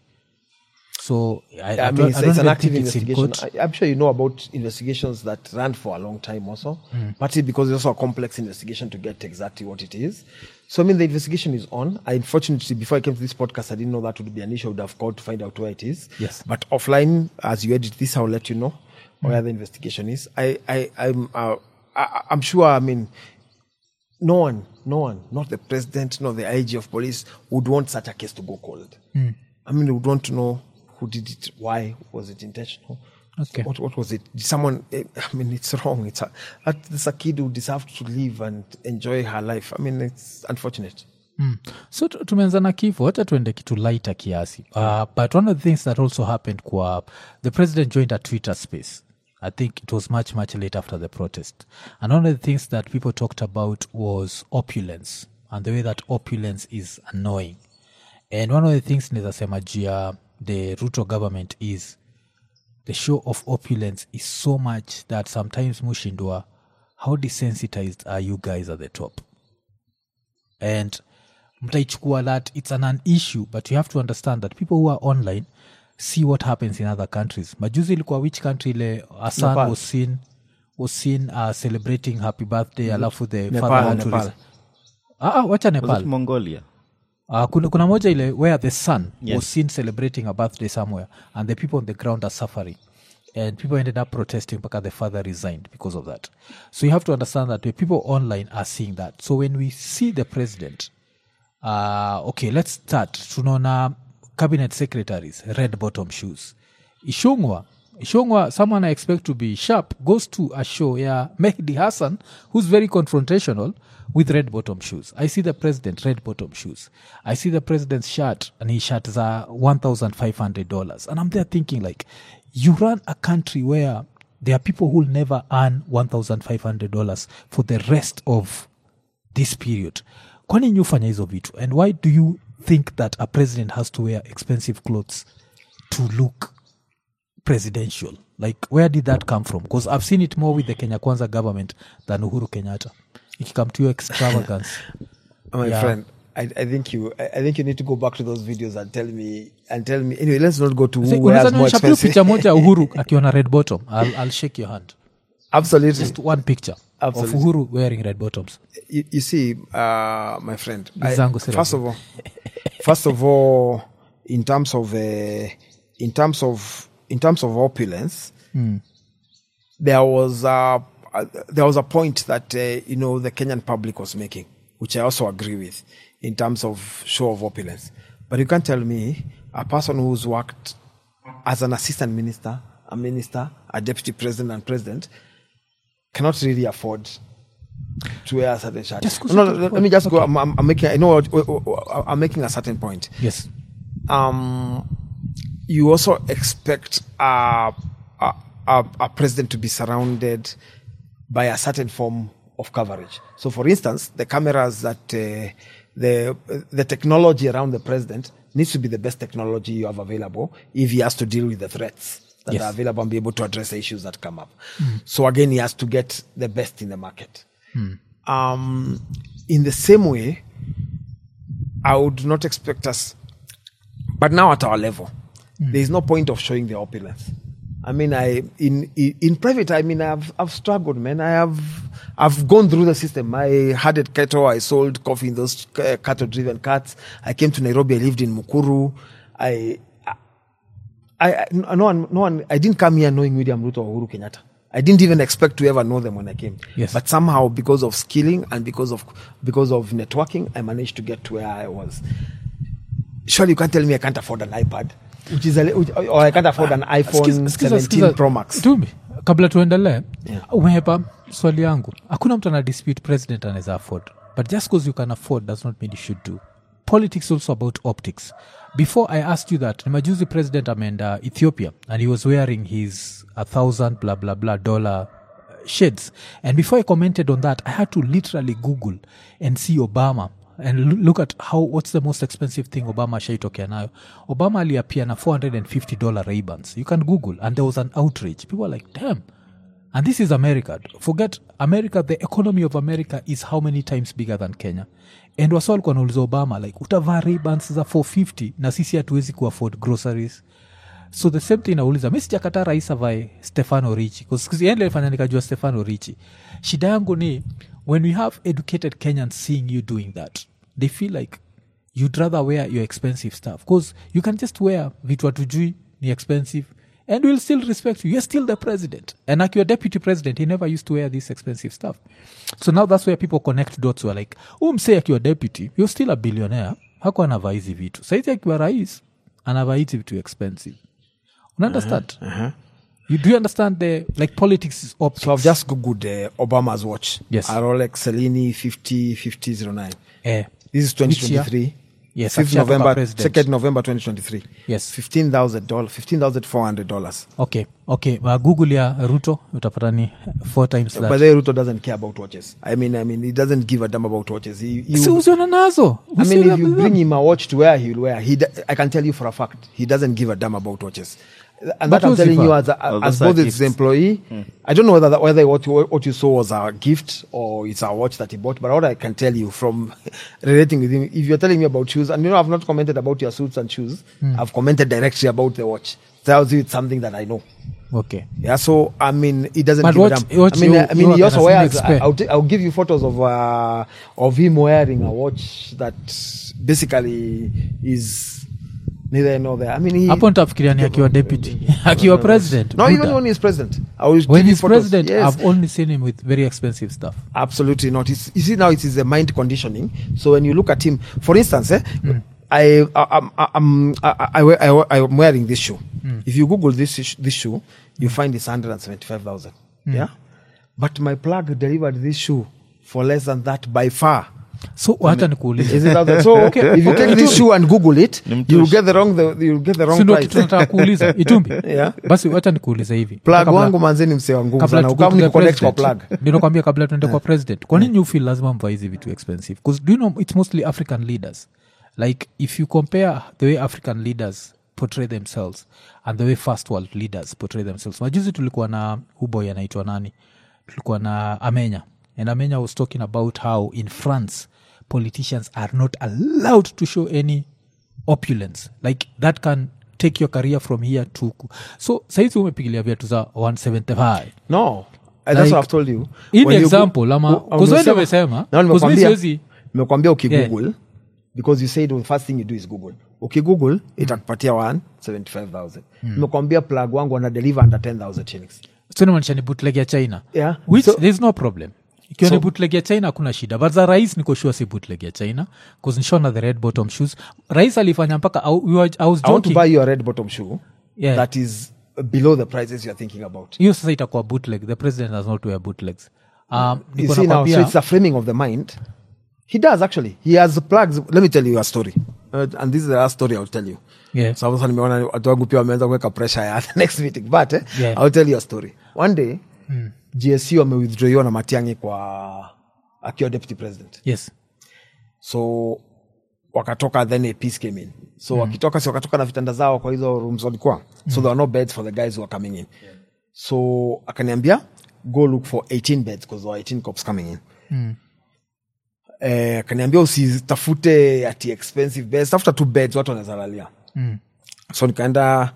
So I, I, I mean,
it's,
I don't
it's an
even
active
think it's in
investigation.
court.
I, I'm sure you know about investigations that ran for a long time also, mm. partly because it's also a complex investigation to get exactly what it is. So, I mean, the investigation is on. I, unfortunately, before I came to this podcast, I didn't know that would be an issue. I would have called to find out where it is.
Yes.
But offline, as you edit this, I'll let you know mm. where the investigation is. I, I, I'm, uh, I, I'm sure, I mean, no one, no one, not the president, not the I G of police would want such a case to go cold. Mm. I mean, they would want to know who did it, why, was it intentional?
Okay.
What what was it? Did someone, I mean, it's wrong. It's a, it's a kid who deserves to live and enjoy her life. I mean, it's unfortunate.
Mm. So tumeanza na kifo, wacha tuende kitu lighter kiasi. Uh, but one of the things that also happened kwa, the president joined a Twitter space. I think it was much, much late after the protest. And one of the things that people talked about was opulence and the way that opulence is annoying. And one of the things neza sema jia the Ruto government is the show of opulence is so much that sometimes mushindwa, how desensitized are you guys at the top? And mtaichukua that it's an, an issue, but you have to understand that people who are online see what happens in other countries. Majuzi ilikuwa which country ile Hassan Nepal. was seen was seen uh, celebrating happy birthday mm-hmm. alafu the
Nepal,
father had
Nepal.
to ah ah wacha Nepal.
Was it Mongolia?
Uh, kuna, kuna moja ile where the son
yes.
was seen celebrating a birthday somewhere and the people on the ground are suffering. And people ended up protesting because the father resigned because of that. So you have to understand that the people online are seeing that. So when we see the president, uh, okay, let's start. Tunaona cabinet secretaries, red bottom shoes. Ishongwa, Ishongwa, someone I expect to be sharp, goes to a show, yeah, Mehdi Hassan, who's very confrontational, with red bottom shoes. I see the president, red bottom shoes. I see the president's shirt, and his shirt is uh, one thousand five hundred dollars. And I'm there thinking, like, you run a country where there are people who will never earn one thousand five hundred dollars for the rest of this period. Kwani nyi ufanya hizo vitu? And why do you think that a president has to wear expensive clothes to look presidential? Like, where did that come from? Because I've seen it more with the Kenya Kwanza government than Uhuru Kenyatta. It come to your extravagance.
My yeah. friend, I, I think you I think you need to go back to those videos and tell me and tell me anyway. Let's not go to who wears more expensive.
Picha moja Uhuru akiona red bottom. I'll I'll shake your hand.
Absolutely,
just one picture Absolutely. Of Uhuru wearing red bottoms.
You, you see, uh, my friend. I, first of all, first of all, in terms of uh, in terms of in terms of opulence,
mm.
there was a uh, there was a point that uh, you know the Kenyan public was making, which I also agree with, in terms of show of opulence. But you can't tell me a person who's worked as an assistant minister, a minister, a deputy president, and president cannot really afford to wear a certain shirt. No, no, let, let me just okay. go. I'm, I'm, I'm making. I know. I'm making a certain point.
Yes.
Um, you also expect a, a, a, a president to be surrounded by a certain form of coverage. So, for instance, the cameras that uh, the the technology around the president needs to be the best technology you have available if he has to deal with the threats that yes. are available and be able to address the issues that come up.
Mm.
So again, he has to get the best in the market.
Mm.
Um, in the same way, I would not expect us, but now at our level, mm. there is no point of showing the opulence. I mean, I in in, in private, I mean, I've I've struggled, man. I have I've gone through the system. I had a cattle. I sold coffee in those uh, cattle-driven carts. I came to Nairobi. I lived in Mukuru. I. I, I no one, no one. I didn't come here knowing William Ruto or Uhuru Kenyatta. I didn't even expect to ever know them when I came.
Yes.
But somehow, because of skilling and because of because of networking, I managed to get to where I was. Surely you can't tell me I can't afford an iPad, which is a, which, or I can't afford an iPhone seventeen Pro Max.
Tumi, kabla tuendelee,
yeah.
Umehepa swali yangu. Hakuna mtu ana dispute president anaweza afford. But just because you can afford does not mean you should do. Politics also about optics. Before I asked you that, Majuzi president ameenda Ethiopia and he was wearing his a thousand blah blah blah dollar shades. And before I commented on that, I had to literally Google and see Obama and look at how what's the most expensive thing Obama shaitokea nayo. Obama aliapia na four hundred fifty dollars Ray-Bans. You can Google, and there was an outrage. People were like, damn. And this is America. Forget America. The economy of America is how many times bigger than Kenya. And wasa walikuwa wanauliza Obama, like, utavaa Ray-Bans za four fifty na sisi hatuwezi kuafford groceries. So the same thing nauliza, mimi sijakata rais avae Stefano Ricci. Because yeye alifanya nikajua Stefano Ricci. Shida yangu ni, when we have educated Kenyans seeing you doing that, they feel like you'd rather wear your expensive stuff. Because you can just wear vitu hatujui ni expensive and we'll still respect you. You're still the president. And like your deputy president, he never used to wear this expensive stuff. So now that's where people connect dots who are like, umse akiwa deputy, you're still a billionaire. Hakuwa anavaa hizi vitu. Saizi akiwa rais, anavaa hizi vitu expensive. You understand?
Uh-huh. Uh-huh.
You do you understand the like politics is optics?
So I've just googled uh, Obama's watch.
Yes.
A Rolex Cellini fifty fifty oh nine.
Eh.
This is twenty twenty-three.
Yes.
fifth November, second November twenty twenty-three.
Yes.
fifteen thousand dollars, fifteen thousand four hundred dollars.
Okay. Okay. Uh, Google ya Ruto, utapata ni four times that.
But the Ruto doesn't care about watches. I mean, I mean, he doesn't give a damn about watches. He, he
si uziona nazo.
I mean, if you bring him a watch to wear, he'll wear. He, I can tell you for a fact, he doesn't give a damn about watches. And
but
that I'm telling you as, a,
oh,
as both his employee, hmm. I don't know whether that, whether what you, what you saw was a gift or it's a watch that he bought, but what I can tell you from relating with him, if you're telling me about shoes, and you know I've not commented about your suits and shoes,
hmm.
I've commented directly about the watch. Tells you it's something that I know.
Okay.
Yeah, so I mean, it doesn't
but
give
what,
a damn.
what
I mean,
you,
I mean,
you
he also wears.
I,
I'll, t- I'll give you photos of uh, of him wearing a watch that basically is. Neither nor there. I mean, he,
hapo nitafikiria ni akiwa deputy, akiwa president.
No, even when he's president. I will
when he's
photos.
president,
yes.
I've only seen him with very expensive stuff.
Absolutely not. It's, you see, now it is a mind conditioning. So when you look at him, for instance, eh, mm. I, I, I, I'm, I, I, I, I'm wearing this shoe.
Mm.
If you Google this this shoe, you find it's one hundred seventy-five thousand. Mm. Yeah, but my plug delivered this shoe for less than that by far.
so wacha nikuulize
Is it out there? So okay, if you take this shoe and Google it, you'll get the wrong the, you'll get the wrong
sindo
price.
kitu nataka kuuliza Itumbi.
Yeah.
Basi wacha nikuulize hivi
Plug
Kabla-
wangu manzeni msee wangu
kabla
sana.
tuko
Ukamu
to
ni
the
connect kwa
president,
plug.
ndio nakwambia kabla tuende kwa president kwa nini you feel lazima mva hizi vitu expensive because do you know it's mostly African leaders like if you compare the way African leaders portray themselves and the way first world leaders portray themselves. Majuzi tulikuwa na uboy anaitwa nani, tulikuwa na Amenya, and Amenya was talking about how in France politicians are not allowed to show any opulence like that can take your career from here to so saizi umepigilia viatu za one seventy-five.
No. That's
Like,
what I've told you.
hii
When
ni
you go-
example ama
u-
kuzoende
umesema-
umesema
No,
because mi
nimekwambia-
siwezi
nimekwambia ukigoogle because you said the first thing you do is google ukigoogle itakupatia one seventy-five thousand. Nimekwambia plug wangu wana deliver under ten thousand shillings.
so nimaanisha ni bootleg ya China
Yeah.
which
So-
there's no problem ikiwa
So-
ni bootleg ya China hakuna shida but za rais niko sure si bootleg ya China because nishona the red bottom shoes rais alifanya mpaka I, we were- I was
I want to
joking
buy you a red bottom shoe
Yeah.
that is below the prices you're thinking about.
hiyo sasa itakuwa bootleg the president does not wear bootlegs um,
You
niko
see now, so
nakwambia
it's a framing of the mind. He does actually. He has plugs. Let me tell you a story. Uh, and this is the last story I'll tell you.
yeah.
So sasa nimeona watu wangu pia wameanza kuweka pressure ya the next meeting. But eh,
Yeah.
I'll tell you a story. One day, mm. G S U wamewithdrawiwa na Matiang'i kwa akiwa deputy president.
yes
So wakatoka, then a peace came in. So mm. wakitoka si wakatoka na vitanda zao kwa hizo rooms walikuwa. So there were no beds for the guys who were coming in. So akaniambia go look for eighteen beds because there were eighteen cops coming in.
mm.
Eh, akaniambia usitafute ati expensive beds, tafuta two beds watu wanaweza lalia.
Mm.
So nikaenda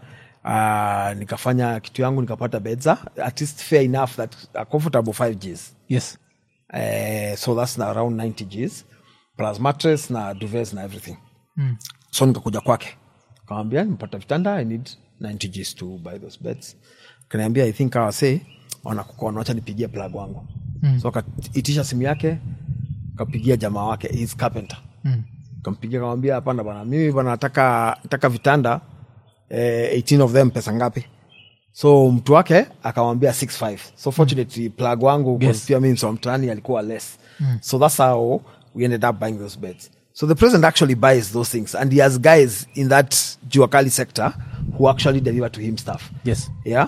uh, nikafanya kitu yangu nikapata beds at least fair enough that a comfortable five G's.
yes
Uh, so that's na around ninety G's plus mattress na duvets na everything.
mm.
So nikakuja kwake kamwambia nimepata vitanda, I need ninety G's to buy those beds. Kaniambia I think I say wanakukona, acha nipigie plug wangu. mm. So akaitisha simu yake, kapigia jamaa wake, is carpenter.
mm.
Kampigia kamwambia hapana bana, mimi bana nataka nataka vitanda eh, eighteen of them pesa ngapi? So mtu wake akamwambia six five. So fortunately mm. plug wangu
Yes.
pia mimi so mtani alikuwa less. Mm. So that's how we ended up buying those beds. So the president actually buys those things and he has guys in that Juakali sector who actually deliver to him stuff.
yes
Yeah.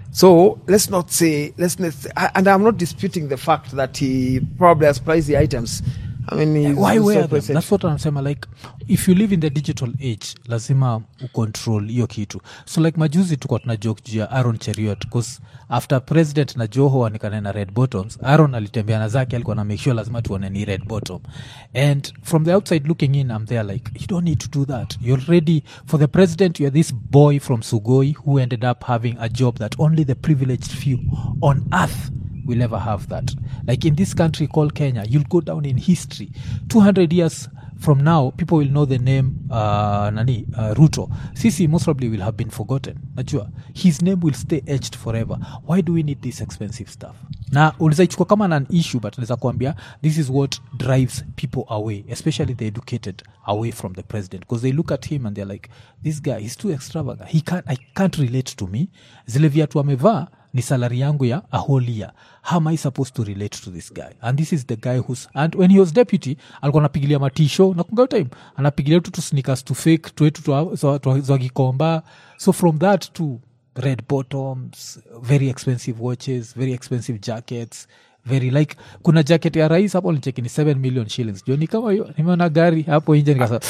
So let's not say, let's not say, and I'm not disputing the fact that he probably has priced the items. I mean, he's
why
also
wear them?
president.
That's what anasema like if you live in the digital age lazima ucontrol hiyo kitu. So like majuzi tuko tuna joke juu ya Aaron Cheriot because after president na Joho wanikane na red bottoms, Aaron alitembea na zake alikuwa na make sure lazima tuone ni red bottom, and from the outside looking in I'm there like you don't need to do that. You're ready for the president. You're this boy from Sugoi who ended up having a job that only the privileged few on earth will ever have that. Like in this country called Kenya, you'll go down in history. two hundred years from now, people will know the name uh, Nani uh, Ruto. Sisi most probably will have been forgotten. Najua. His name will stay etched forever. Why do we need this expensive stuff? Na uliza ichukua kama an issue, but neza kuambia, this is what drives people away, especially the educated, away from the president. Because they look at him and they're like, this guy, he's too extravagant. He can't, I can't relate to me. Zile viatu amevaa, ni salary yangu ya a whole year. How am I supposed to relate to this guy? And this is the guy who's, and when he was deputy alikuwa anapigilia matisho na kunga time anapigilia tu tu sneakers to fake tuetu za gikomba. So from that to red bottoms, very expensive watches, very expensive jackets, very like kuna jacket ya rais hapo nicheki ni seven million shillings. Joni kama hiyo nimeona gari hapo nje nikasema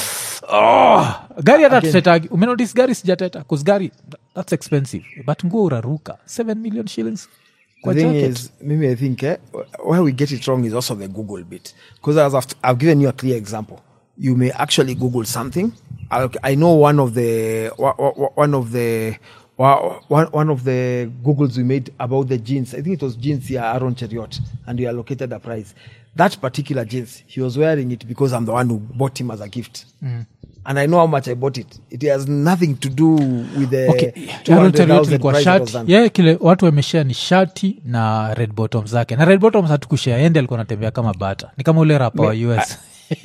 oh, gari hata tutetagi. Umenotice gari sijateta cause gari that's expensive but nguo uraruka seven million shillings kwa
The thing
jacket.
is, maybe I think eh, where we get it wrong is also the Google bit. Because as I've, I've given you a clear example, you may actually Google something. I, I know one of the wa- wa- one of the wa- one one of the Googles we made about the jeans. I think it was jeans here, Aaron Cheriot, and we allocated a price. That particular jeans, he was wearing it because I'm the one who bought him as a gift. Mm. And I know how much I bought it. It has nothing to do with the
Okay,
two
Aaron
hundred
Cheriot
thousand
ilikuwa
price that was
shati
done.
yeah, kile watu wameshare ni shati na red bottoms zake na red bottoms hatukushare, ende alikuwa anatembea kama bata, ni kama ule rapa wa U S.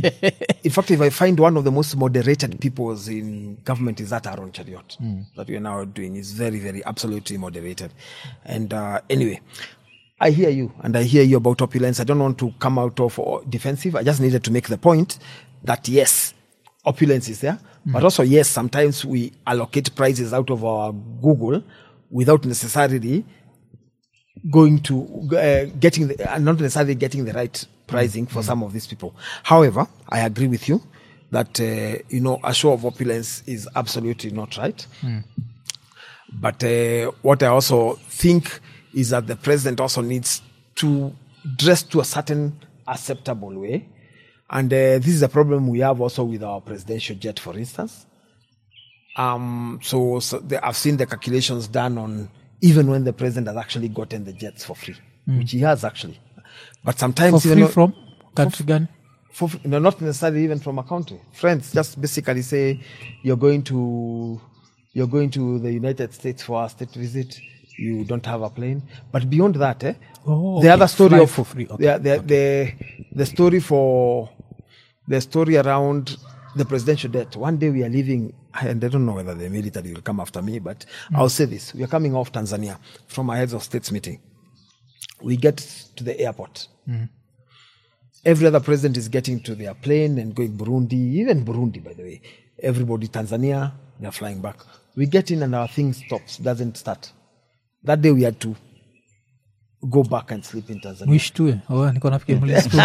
In fact, if I find one of the most moderated peoples in government is that Aaron Cheriot mm. that we are now doing is very, very absolutely moderated. And uh, anyway, I hear you, and I hear you about opulence. I don't want to come out of defensive. I just needed to make the point that yes, opulence is there, mm. but also yes, sometimes we allocate prices out of our Google without necessarily going to uh, getting the, uh, not necessarily getting the right pricing mm. for mm. some of these people. However, I agree with you that uh, you know a show of opulence is absolutely not right. Mm. But uh, what I also think is that the president also needs to dress to a certain acceptable way. And uh, this is a problem we have also with our presidential jet, for instance. Um, so so the, I've seen the calculations done on even when the president has actually gotten the jets for free, mm. which he has actually. But sometimes...
For free even from country gun?
For, no, not necessarily even from a country. Friends just basically say, you're going to you're going to the United States for a state visit. You don't have a plane, but beyond that, eh,
oh,
the
okay.
other story
Fly
of
for free. Okay.
The, the,
okay.
the the story for the story around the presidential debt. One day we are leaving, and I don't know whether the military will come after me, but mm. I'll say this: we are coming off Tanzania from our heads of states meeting. We get to the airport. Mm. Every other president is getting to their plane and going Burundi, even Burundi, by the way. Everybody Tanzania, they are flying back. We get in and our thing stops, doesn't start. That day we had to go back and sleep in Tanzania.
Wish to. Oh, niko nafikiri mlisiku.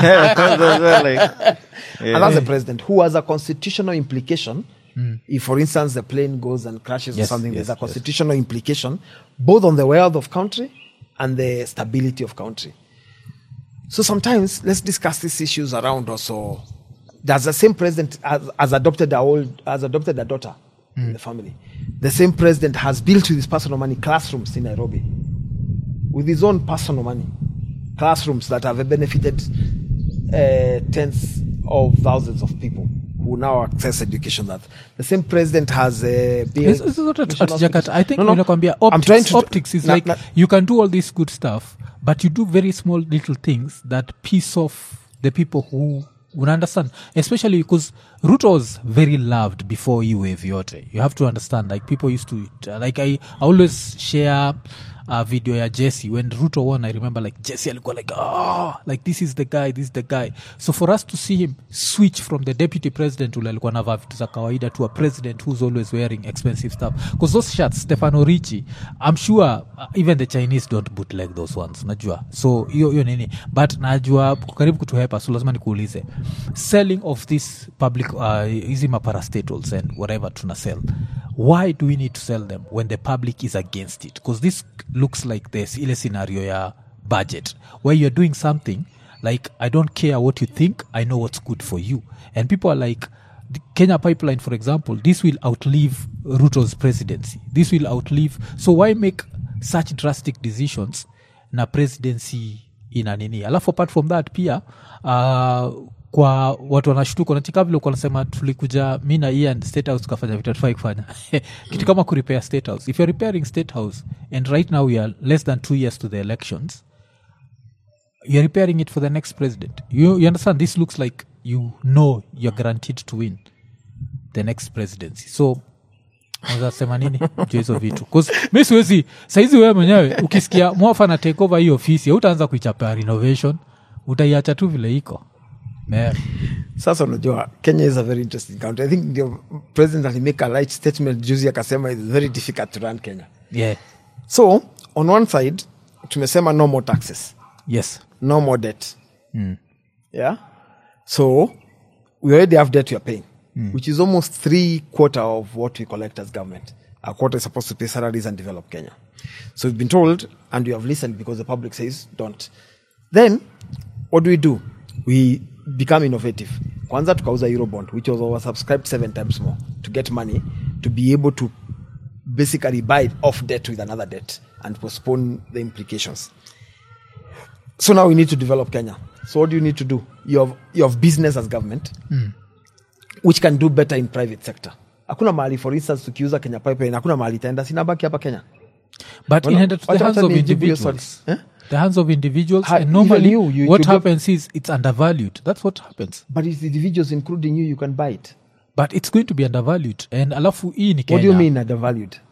And that's the president who has a constitutional implication. Mm. If, for instance, the plane goes and crashes
yes,
or something,
yes,
there's a constitutional
yes.
implication both on the wealth of country and the stability of country. So sometimes let's discuss these issues around also. Does the same president has, has adopted a old has adopted a daughter mm. in the family? The same president has built with his personal money classrooms in Nairobi, with his own personal money, classrooms that have benefited uh, tens of thousands of people who now access education. That the same president has uh, built.
It's not at, at Jakarta. I think
no, no,
optics, I'm trying to optics is
na,
like
na,
you can do all this good stuff, but you do very small little things that piss off the people who would understand, especially because Ruto was very loved before you were Vyote. You have to understand, like people used to, like I, I always share a video ya Jesse when Ruto won. I remember like Jesse alikuwa like, oh, like this is the guy, this is the guy. So for us to see him switch from the deputy president ule alikuwa navaa vitu za kawaida to a president who's always wearing expensive stuff, because those shirts Stefano Ricci, I'm sure uh, even the Chinese don't bootleg those ones, najua. So hiyo hiyo nini, but najua karibu kutuhepa, so lazima nikuulize selling of this public uh, hizi maparastatals and whatever tuna sell, why do we need to sell them when the public is against it? Because this looks like this ile scenario ya budget where you're doing something like, I don't care what you think, I know what's good for you. And people are like, the Kenya Pipeline, for example, this will outlive Ruto's presidency. This will outlive. So why make such drastic decisions na presidency ina nini? Alafu apart from that pia, uh, kwa watu wanashtuka nachika vile uko nasema tulikuja mimi na Ian State House tukafanya vitu tufai kufanya kitu kama ku repair State House. If you're repairing State House and right now we are less than two years to the elections, you're repairing it for the next president. You, you understand, this looks like you know you're guaranteed to win the next presidency. So unasema nini juu hizo vitu? Because mimi siwezi saizi wewe mwenyewe ukisikia mwafa na take over hii ofisi utaanza kuichapa renovation, utaiacha tu vile iko. Yeah.
Sasa unajua Kenya is a very interesting country. I think the president alimake a light statement juzi akasema it's very difficult to run Kenya.
Yeah.
So on one side tumesema no more taxes.
Yes.
No more debt.
Mm.
Yeah. So we already have debt we are paying, mm. which is almost three quarter of what we collect as government. A quarter is supposed to pay salaries and develop Kenya. So we've been told and we have listened because the public says don't. Then what do we do? We become innovative. Kwanza tukauza Eurobond, which was oversubscribed seven times more to get money to be able to basically buy off debt with another debt and postpone the implications. So now we need to develop Kenya. So what do you need to do? You have, you have business as government, mm. which can do better in private sector. Hakuna mahali, for instance, tukiuza Kenya Pipeline, hakuna mahali itaenda, sinabaki hapa Kenya.
But well, in the, the hands of individuals. Eh? The hands of individuals, ha, and normally you, you, what you happens is it's undervalued. That's what happens.
But it's the individuals, including you, you can buy it.
But it's going to be undervalued. And alafu hii ni Kenya.
What do you mean undervalued?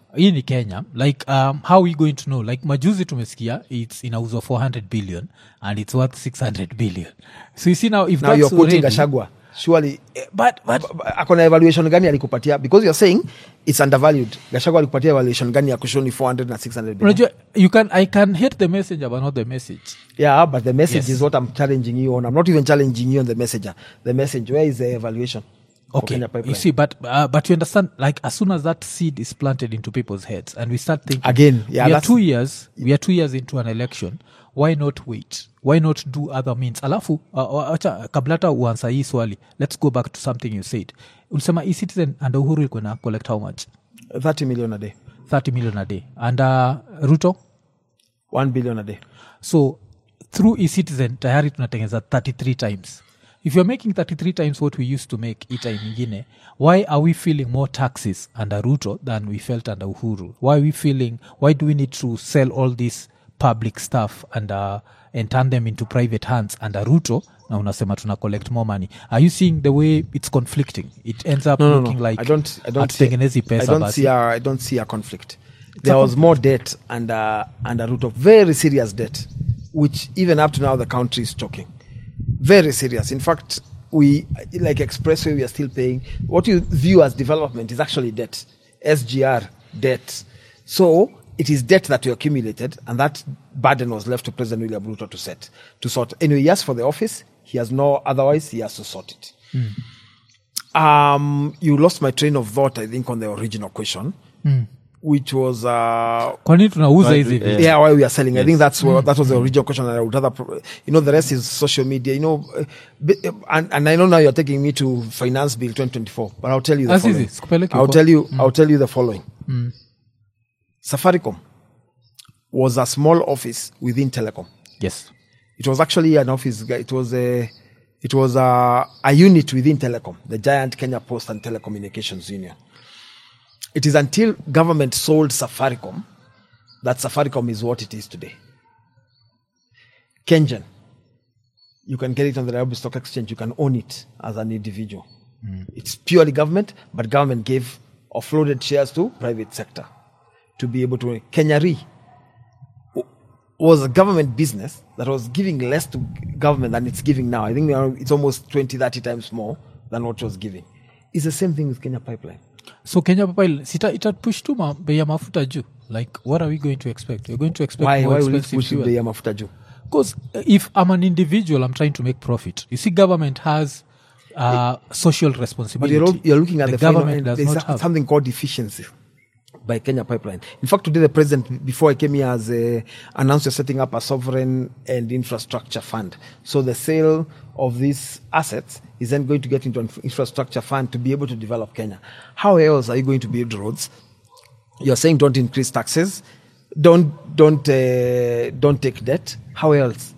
hii ni Kenya like um, how are we going to know like majuzi tumesikia it's inauzwa four hundred billion and it's worth six hundred billion so you see now if
now
that's
you're quoting
already,
Gachagua surely
but but
akona evaluation gani alikupatia because you're saying it's undervalued. Gachagua alikupatia evaluation gani ya kushoni four hundred na six hundred billion?
unajua you can I can hate the messenger but not the message.
Yeah, but the message
Yes.
is what I'm challenging you on. I'm not even challenging you on the messenger. The message, where is the evaluation? for
Okay,
Kenya Pipeline?
you see, but uh, but you understand, like as soon as that seed is planted into people's heads, and we start thinking
Again, yeah,
we are
that's-
two years, we are two years into an election. Why not wait? Why not do other means? Alafu, uh, acha kabla hata uansa hii swali, let's go back to something you said. Ulisema eCitizen and Uhuru ilikuwa na collect how much?
thirty million a day,
thirty million a day. And uh, Ruto?
one billion a day.
So through eCitizen tayari tunatengeneza thirty-three times. If you're making thirty-three times what we used to make hii time ingine, why are we feeling more taxes under Ruto than we felt under Uhuru? Why are we feeling, why do we need to sell all this public stuff and uh, and turn them into private hands under Ruto? Na unasema tuna collect more money. Are you seeing the way it's conflicting? It ends up
No, no,
looking
no.
like
I don't. I don't see.
hatutengenezi
I
pesa
don't
basi.
see. A, I don't see a conflict. There was more debt under under Ruto, very serious debt, which even up to now the country is choking. Very serious. In fact, we like Expressway. We are still paying. What you view as development is actually debt. S G R debt. So it is debt that we accumulated, and that burden was left to President William Ruto to set to sort. Anyway, he asked for the office. He has no. Otherwise, he has to sort it. Um, you lost my train of thought, I think, on the original question, which was uh,
Kwa nini tunauza
Right,
hizi
yeah.
vitu?
yeah, why we are selling. I think that's what, that was the original question. And I would rather, pro- you know, the rest is social media. You know, uh, bi- uh, and, and I know now you're taking me to Finance Bill twenty twenty-four, but I'll tell you the
As
following.
easy, sikupeleki
I'll
huko.
tell you. I'll tell you the following. Safaricom was a small office within Telecom.
Yes.
It was actually an office. It was a, it was a, a unit within Telecom, the giant Kenya Post and Telecommunications Union. It is until government sold Safaricom that Safaricom is what it is today. Kengen, you can get it on the Nairobi Stock Exchange. You can own it as an individual. It's purely government, but government gave offloaded shares to private sector to be able to. Kenya Re was a government business that was giving less to government than it's giving now. I think now it's almost twenty, thirty times more than what it was giving. It's the same thing with Kenya Pipeline.
So Kenya Pipeline, sita itapush tu ma- bei ya mafuta juu. Like, what are we going to expect? We're going to expect
Why,
more
why will it
expensive
push
fuel.
bei ya mafuta juu?
Because if I'm an individual, I'm trying to make profit. You see, government has uh, social
But
responsibility.
you're, lo- you're looking at the,
the
final
government
end.
does
There's
not
a-
have.
something called efficiency by Kenya Pipeline. In fact, today the president, before I came here, has uh, announced you're setting up a sovereign and infrastructure fund. So the sale of these assets is then going to get into an infrastructure fund to be able to develop Kenya. How else are you going to build roads? You're saying don't increase taxes, don't don't uh, don't take debt. How else?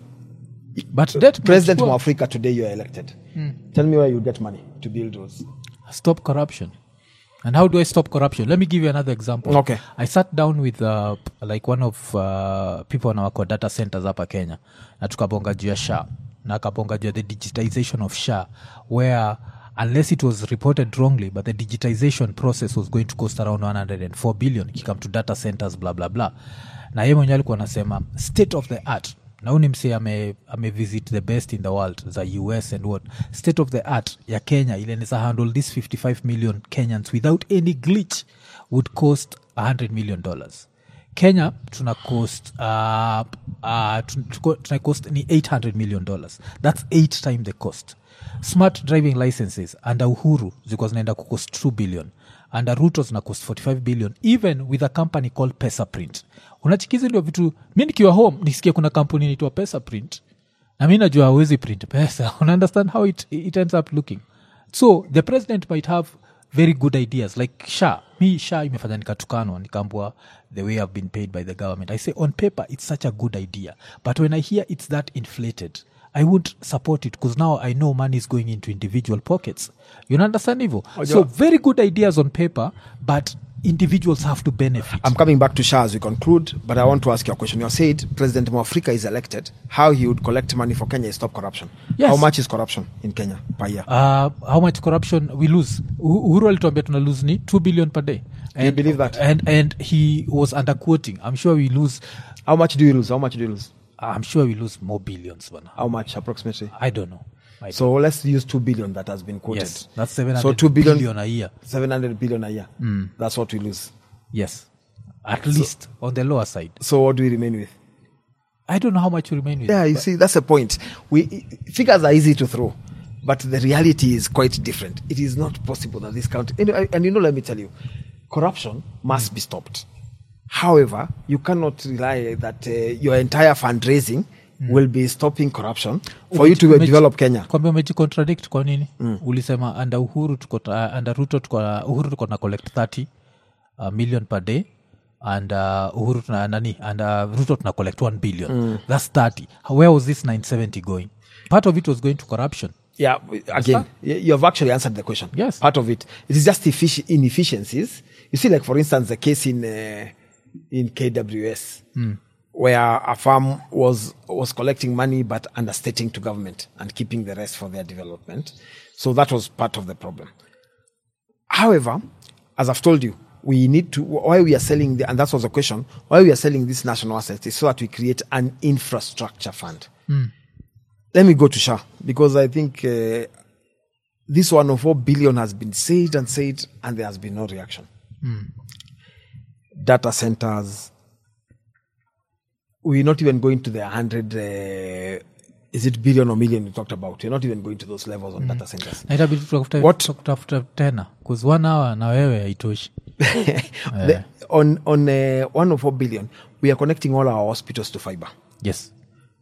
But that
President
must
of
work.
Africa today, you're elected. Tell me where you get money to build roads.
Stop corruption. And how do I stop corruption? Let me give you another example.
Okay.
I sat down with uh, p- like one of uh, people on our data centers hapa Kenya na tukabonga juu ya S H A na akabonga juu ya the digitization of S H A where unless it was reported wrongly but the digitization process was going to cost around one hundred four billion ikikam to data centers blah blah blah na yeye mwenyewe alikuwa anasema state of the art na uni msee ame, ame visit the best in the world za U S and what state of the art ya Kenya ile nisa handle this fifty-five million Kenyans without any glitch would cost one hundred million dollars. Kenya tuna cost uh, uh, tuna, tuna cost ni eight hundred million dollars. That's eight times the cost. Smart driving licenses under Uhuru zilikuwa zinaenda kucost two billion. Under Ruto zina cost forty-five billion even with a company called Pesaprint. Unachikizi ndio vitu mi nikiwa home nisikia kuna kampuni inaitwa Pesaprint na mi najua hawezi print pesa. Una understand how it, it ends up looking. So the president might have very good ideas like S H A. Mi S H A imefanya nikatukanwa nikaambua the way I've been paid by the government. I say on paper it's such a good idea but when I hear it's that inflated I won't support it because now I know money is going into individual pockets. You understand, Ivo? So very good ideas on paper, but individuals have to benefit.
I'm coming back to S H A as we conclude, but I want to ask you a question. You said President Mwafrika is elected. How he would collect money for Kenya is stop corruption.
Yes.
How much is corruption in Kenya per year?
Uh, how much corruption we lose? U- Uhuru alituambia tuna lose ni two billion per day.
Do you believe that?
And and he was underquoting. I'm sure we lose.
How much do you lose? How much do you lose?
I'm sure we lose more billions. Bana.
How much approximately?
I don't know. I don't
So let's use two billion that has been quoted.
Yes, that's seven hundred
So two billion,
billion a year.
seven hundred billion a year. That's what we lose.
Yes, at least on the lower side.
So what do we remain with?
I don't know how much we remain with.
Yeah, you see, that's the point. We figures are easy to throw, but the reality is quite different. It is not possible that this country, and, and you know, let me tell you, corruption must be stopped. However, you cannot rely that uh, your entire fundraising will be stopping corruption for you to
Umeji-
develop Kenya.
Kwamba umejicontradict kwa nini? Ulisema under Uhuru tuko ta- under Ruto tuko na- Uhuru tuko na collect thirty uh, million per day and uh, Uhuru tuna nani and uh, Ruto tuna collect one billion. That's thirty. Where was this nine seventy going? Part of it was going to corruption.
Yeah, again, y- you have actually answered the question.
Yes.
Part of it. It is just effici- inefficiencies. You see, like, for instance, the case in uh, in K W S, where a farm was was collecting money but understating to government and keeping the rest for their development. So that was part of the problem. However, as I've told you, we need to, why we are selling, the, and that was the question, why we are selling this national asset is so that we create an infrastructure fund. Let me go to S H A, because I think uh, this one oh four billion has been said and said, and there has been no reaction. Data centers, we're not even going to the one hundred, uh, is it billion or million we talked about? We're not even going to those levels on data centers.
Na itabidi tutafute-
What?
tutafute tena because one hour na wewe haitoshi.
The- on on uh, one oh four billion, we are connecting all our hospitals to fiber.
Yes.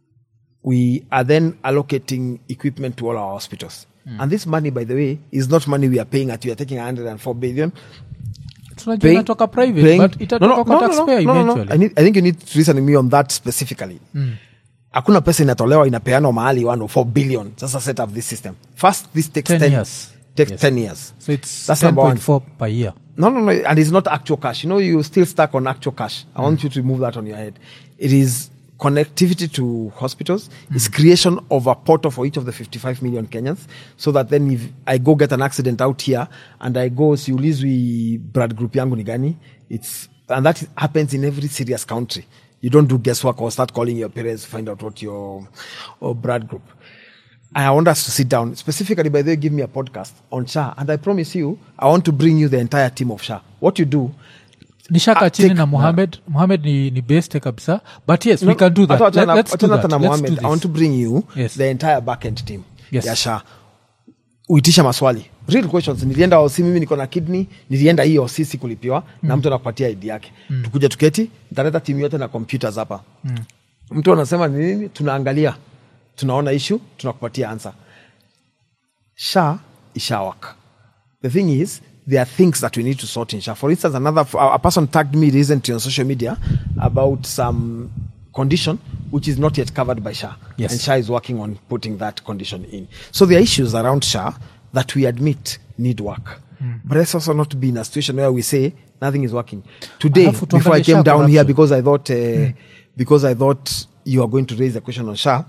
We are then allocating equipment to all our hospitals. And this money, by the way, is not money we are paying at. We are taking one hundred four billion.
Tunajua inatoka private
paying-
but itatoka kwa taxpayer
no, no, no.
eventually.
I, need, I think you need to listen to me on that specifically. Hakuna pesa inatolewa inapeanwa mahali one oh four billion. Sasa set up this system. First, this takes
ten
ten,
years.
Takes
Yes.
ten years.
So it's
That's
ten
number one.
point four per year.
No, no, no. And it's not actual cash. You know, you're still stuck on actual cash. I want you to remove that on your head. It is connectivity to hospitals. It's creation of a portal for each of the fifty-five million Kenyans. So that then if I go get an accident out here and I go, siulizwi blood group yangu ni gani, it's, and that happens in every serious country. You don't do guesswork or start calling your parents to find out what your or blood group. I want us to sit down. Specifically, by the way, give me a podcast on S H A. And I promise you, I want to bring you the entire team of S H A. What you do,
nishaka
Ah,
chini
take-
na Mohamed Mohamed ni, ni best kabisa but yes we
No,
can do that.
hata
Let,
wachana-
let's do
wachana
that.
hata na
Let's do
Mohamed.
this.
I want to bring you
Yes.
the entire backend team
Yes.
ya S H A. Uitisha maswali. Real questions. Nilienda osi, mimi niko na kidney, nilienda hii osi sikulipiwa, na mtu anakupatia I D yake. Tukuja tuketi, nitaleta timu yote na computers hapa. Mtu anasema ni nini, tunaangalia. Tunaona issue, tunakupatia answer. S H A isha work. The thing is, there are things that we need to sort in S H A. For instance, another a person tagged me recently on social media about some condition which is not yet covered by S H A.
Yes.
And S H A is working on putting that condition in. So there are issues around S H A that we admit need work. But let's also not be in a situation where we say nothing is working. Today,
Alafu
before I
tuangalie S H A
came down here,
corruption.
because I thought uh, because I thought you are going to raise the question on S H A,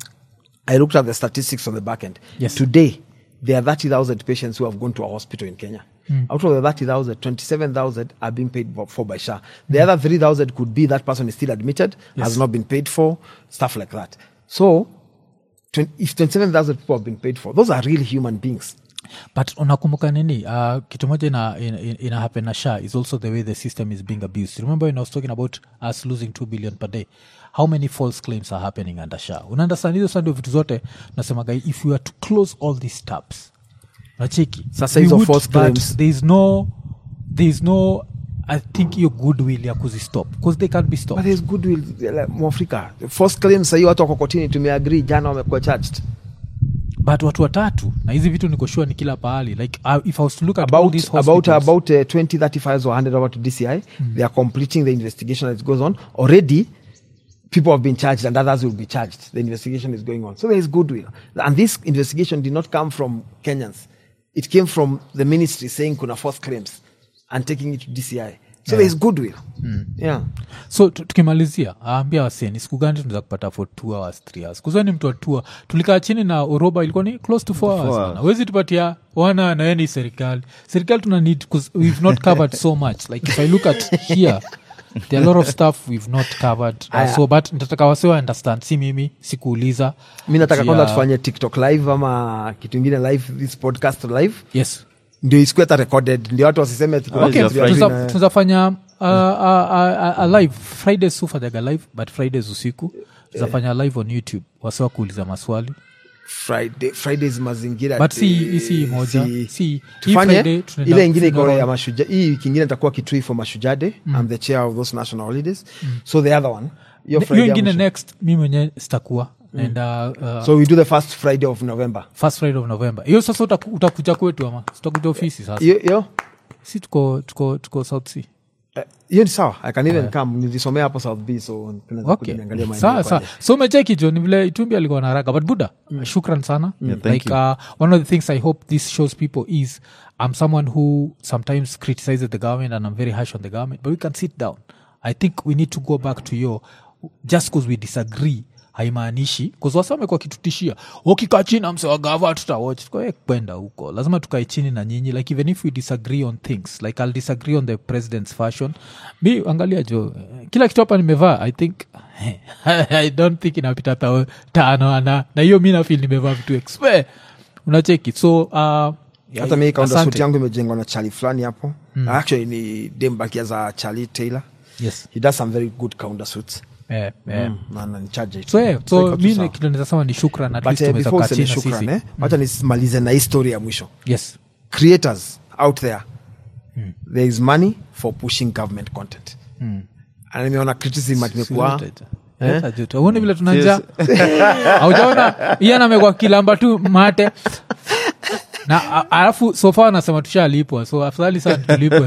I looked at the statistics on the back end.
Yes.
Today, there are thirty thousand patients who have gone to a hospital in Kenya. Out of the thirty thousand, twenty-seven thousand are being paid for- for by S H A. The other three thousand could be that person is still admitted, has not been paid for, stuff like that. So, twen- if twenty-seven thousand people have been paid for, those are real human beings.
but unakumbuka nini uh, kitu moja ina, ina, ina happen na S H A is also the way the system is being abused. Remember when I was talking about us losing two billion per day, how many false claims are happening under S H A? Unaunderstand hizo sandi vitu zote nasemaga if we were to close all these tabs nacheki
Sasa
we
hizo
would,
false
but
claims-
there is no there is no I think hiyo goodwill ya kuzistop because they can't be stopped.
But there's goodwill like, Mwafrika. False claims sahii watu wako kotini, tumeagree jana wamekuwa charged.
But watu watatu na hizi vitu niko sure ni kila pahali like uh, if I was to look at all
About
these
about
hospitals,
about uh, twenty thirty files were handed over to D C I. They are completing the investigation as it goes on. Already, people have been charged and others will be charged. The investigation is going on. So there is goodwill. And this investigation did not come from Kenyans. It came from the ministry saying kuna false claims and taking it to D C I. so there's goodwill. Mm. Yeah.
So tukimalizia aambia waseni siku gani tunaweza kupata for two hours three hours kuzani mtu wa tour tulikaa chini na Oroba ilikuwa ni close to four hours bana wezi tupatia wana na yeni serikali serikali tuna need because we've not covered so much like if I look at here there are a lot of stuff we've not covered uh, so but nitataka wasiwa understand si mimi sikuuliza
mimi nataka kwanza tufanye TikTok live ama kitu kingine live this podcast live
yes
ndio isiwe ta recorded ndio watu wasiseme
okay tunafanya uh, uh, uh, uh, live Fridays sufajaga live but Fridays usiku tutafanya yeah. live on YouTube wasiwa kuuliza maswali
Friday Fridays mazingira
but si isi moja si, si
tufanye ile nyingine iko ya mashujaa hii kingine itakuwa Kitui for Mashujaa Day mm. I'm the chair of those national holidays mm. so the other one
your Friday nyingine next mimi mwenyewe sitakuwa mm. and uh, uh,
so we do the first Friday of November
first Friday of November hiyo sasa utakuja kwetu ama tutakuja ofisi sasa
hiyo hiyo
si tuko tuko tuko South Sea
hiyo uh, ni sawa I can even uh, come nilisomea hapo South B so tunaweza kuangalia
maeneo sawa sawa so umecheki jo ni vile Itumbi alikuwa na haraka but Buddha mm. shukran sana
yeah,
like uh, one of the things I hope this shows people is I'm someone who sometimes criticizes the government and I'm very harsh on the government but we can sit down I think we need to go back to your just because we disagree haimaanishi because wasa wamekuwa kitutishia ukikaa chini msewa gava tutawatch kwa kwenda huko lazima tukae chini na nyinyi like even if we disagree on things like I'll disagree on the president's fashion mi angalia jo kila kitu hapa nimevaa I think I don't think inapita tao tano na na hiyo mimi na feel nimevaa vitu expert unacheki so uh,
hata mimi kaunda suit yangu imejengwa na Charlie fulani hapo mm. actually ni Dembakia za Charlie Taylor
yes
he does some very good counter suits
eh eh
na na charge it
so yeah, so mimi kitu naweza sema ni shukrani at least tumeweza kuachana sisi
eh acha nisimalize na historia ya mwisho
yes
creators out there mm. there is money for pushing government content mm. and nimeona criticism imekuwa
eh ajuto uone vile tunanja haujaona yeye amekuwa kilamba tu mate na alafu so far nasema tushalipwa so afadhali sana tulipwe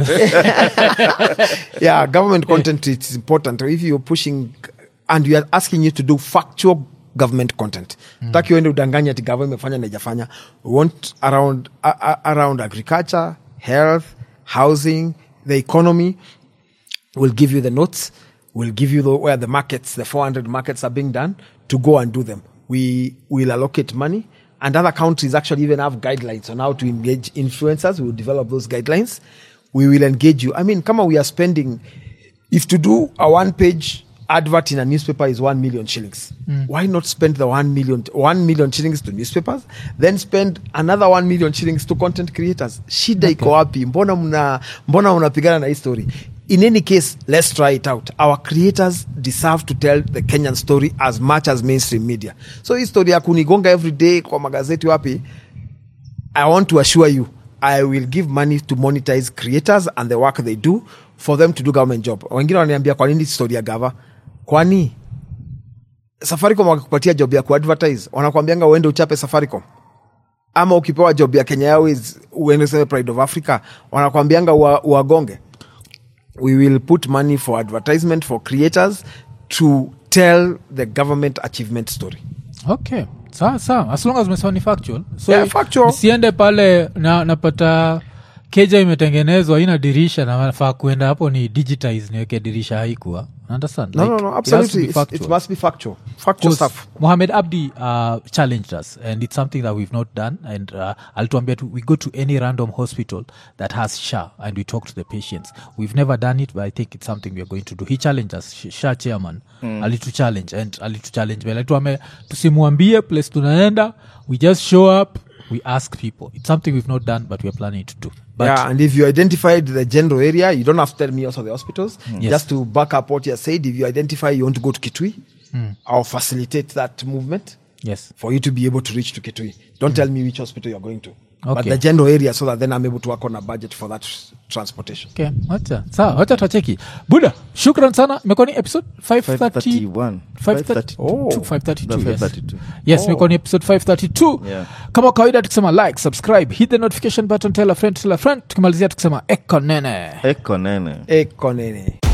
yeah government content it's important if you're pushing and we are asking you to do factual government content mm. taki uende udanganya ati government imefanya na haijafanya we want around uh, around agriculture health housing the economy we'll give you the notes we'll give you the, where the markets the four hundred markets are being done to go and do them we will allocate money and other countries actually even have guidelines on how to engage influencers. We will develop those guidelines. We will engage you. I mean, come on, we are spending, if to do a one-page advert in a newspaper is one million shillings. Mm. Why not spend the one million, one million shillings to newspapers, then spend another one million shillings to content creators? Shida iko wapi? Mbona mna, mbona unapigana na hii story? In any case, let's try it out. Our creators deserve to tell the Kenyan story as much as mainstream media. So hii story ya kunigonga every day kwa magazeti wapi, I want to assure you, I will give money to monetize creators and the work they do for them to do government job. Wengine wananiambia kwa nini story ya gava? Kwani Safaricom wakikupatia job ya kuadvertise, wanakuambianga uende uchape Safaricom. Ama ukipewa job ya Kenya Airways, uende sema Pride of Africa, wanakuambianga uwagonge. We will put money for advertisement for creators to tell the government achievement story.
Okay. Sawa sawa. As long as umesema ni factual. So
yeah, factual.
Siende pale na napata keja imetengenezwa ina dirisha na nafaa kuenda hapo ni digitize niweke dirisha haikuwa. Understand?
No, like, no, no, absolutely. It, it's, it must be factual. Factual stuff.
Mohamed Abdi uh, challenged us, and it's something that we've not done. And uh, Altuambia, we go to any random hospital that has S H A, and we talk to the patients. We've never done it, but I think it's something we are going to do. He challenged us, S H A chairman, mm. alitu challenge, and alitu challenge. Well, alituambia, tusimuambie place tunaenda, we just show up, we ask people. It's something we've not done, but we're planning to do. But
yeah, and if you identified the general area, you don't have to tell me also the hospitals. Mm. Yes. Just to back up what you said, if you identify you want to go to Kitui, mm. I'll facilitate that movement.
Yes.
For you to be able to reach to Kitui. Don't mm. tell me which hospital you're going to.
Okay.
But the general area, so that then I'm able to work on a budget for that transportation.
Okay. Wacha. Sawa, wacha tuacheki. Buddha, shukran sana. Mekoni episode five thirty-one.
five thirty-two.
Oh. five thirty-two.
five thirty-two.
Yes, yes, oh. Mekoni episode five thirty-two.
Yeah.
Kama kawaida tukisema like, subscribe, hit the notification button, tell a friend, tell a friend. Tukimalizia tukisema eko nene.
Eko nene.
Eko nene.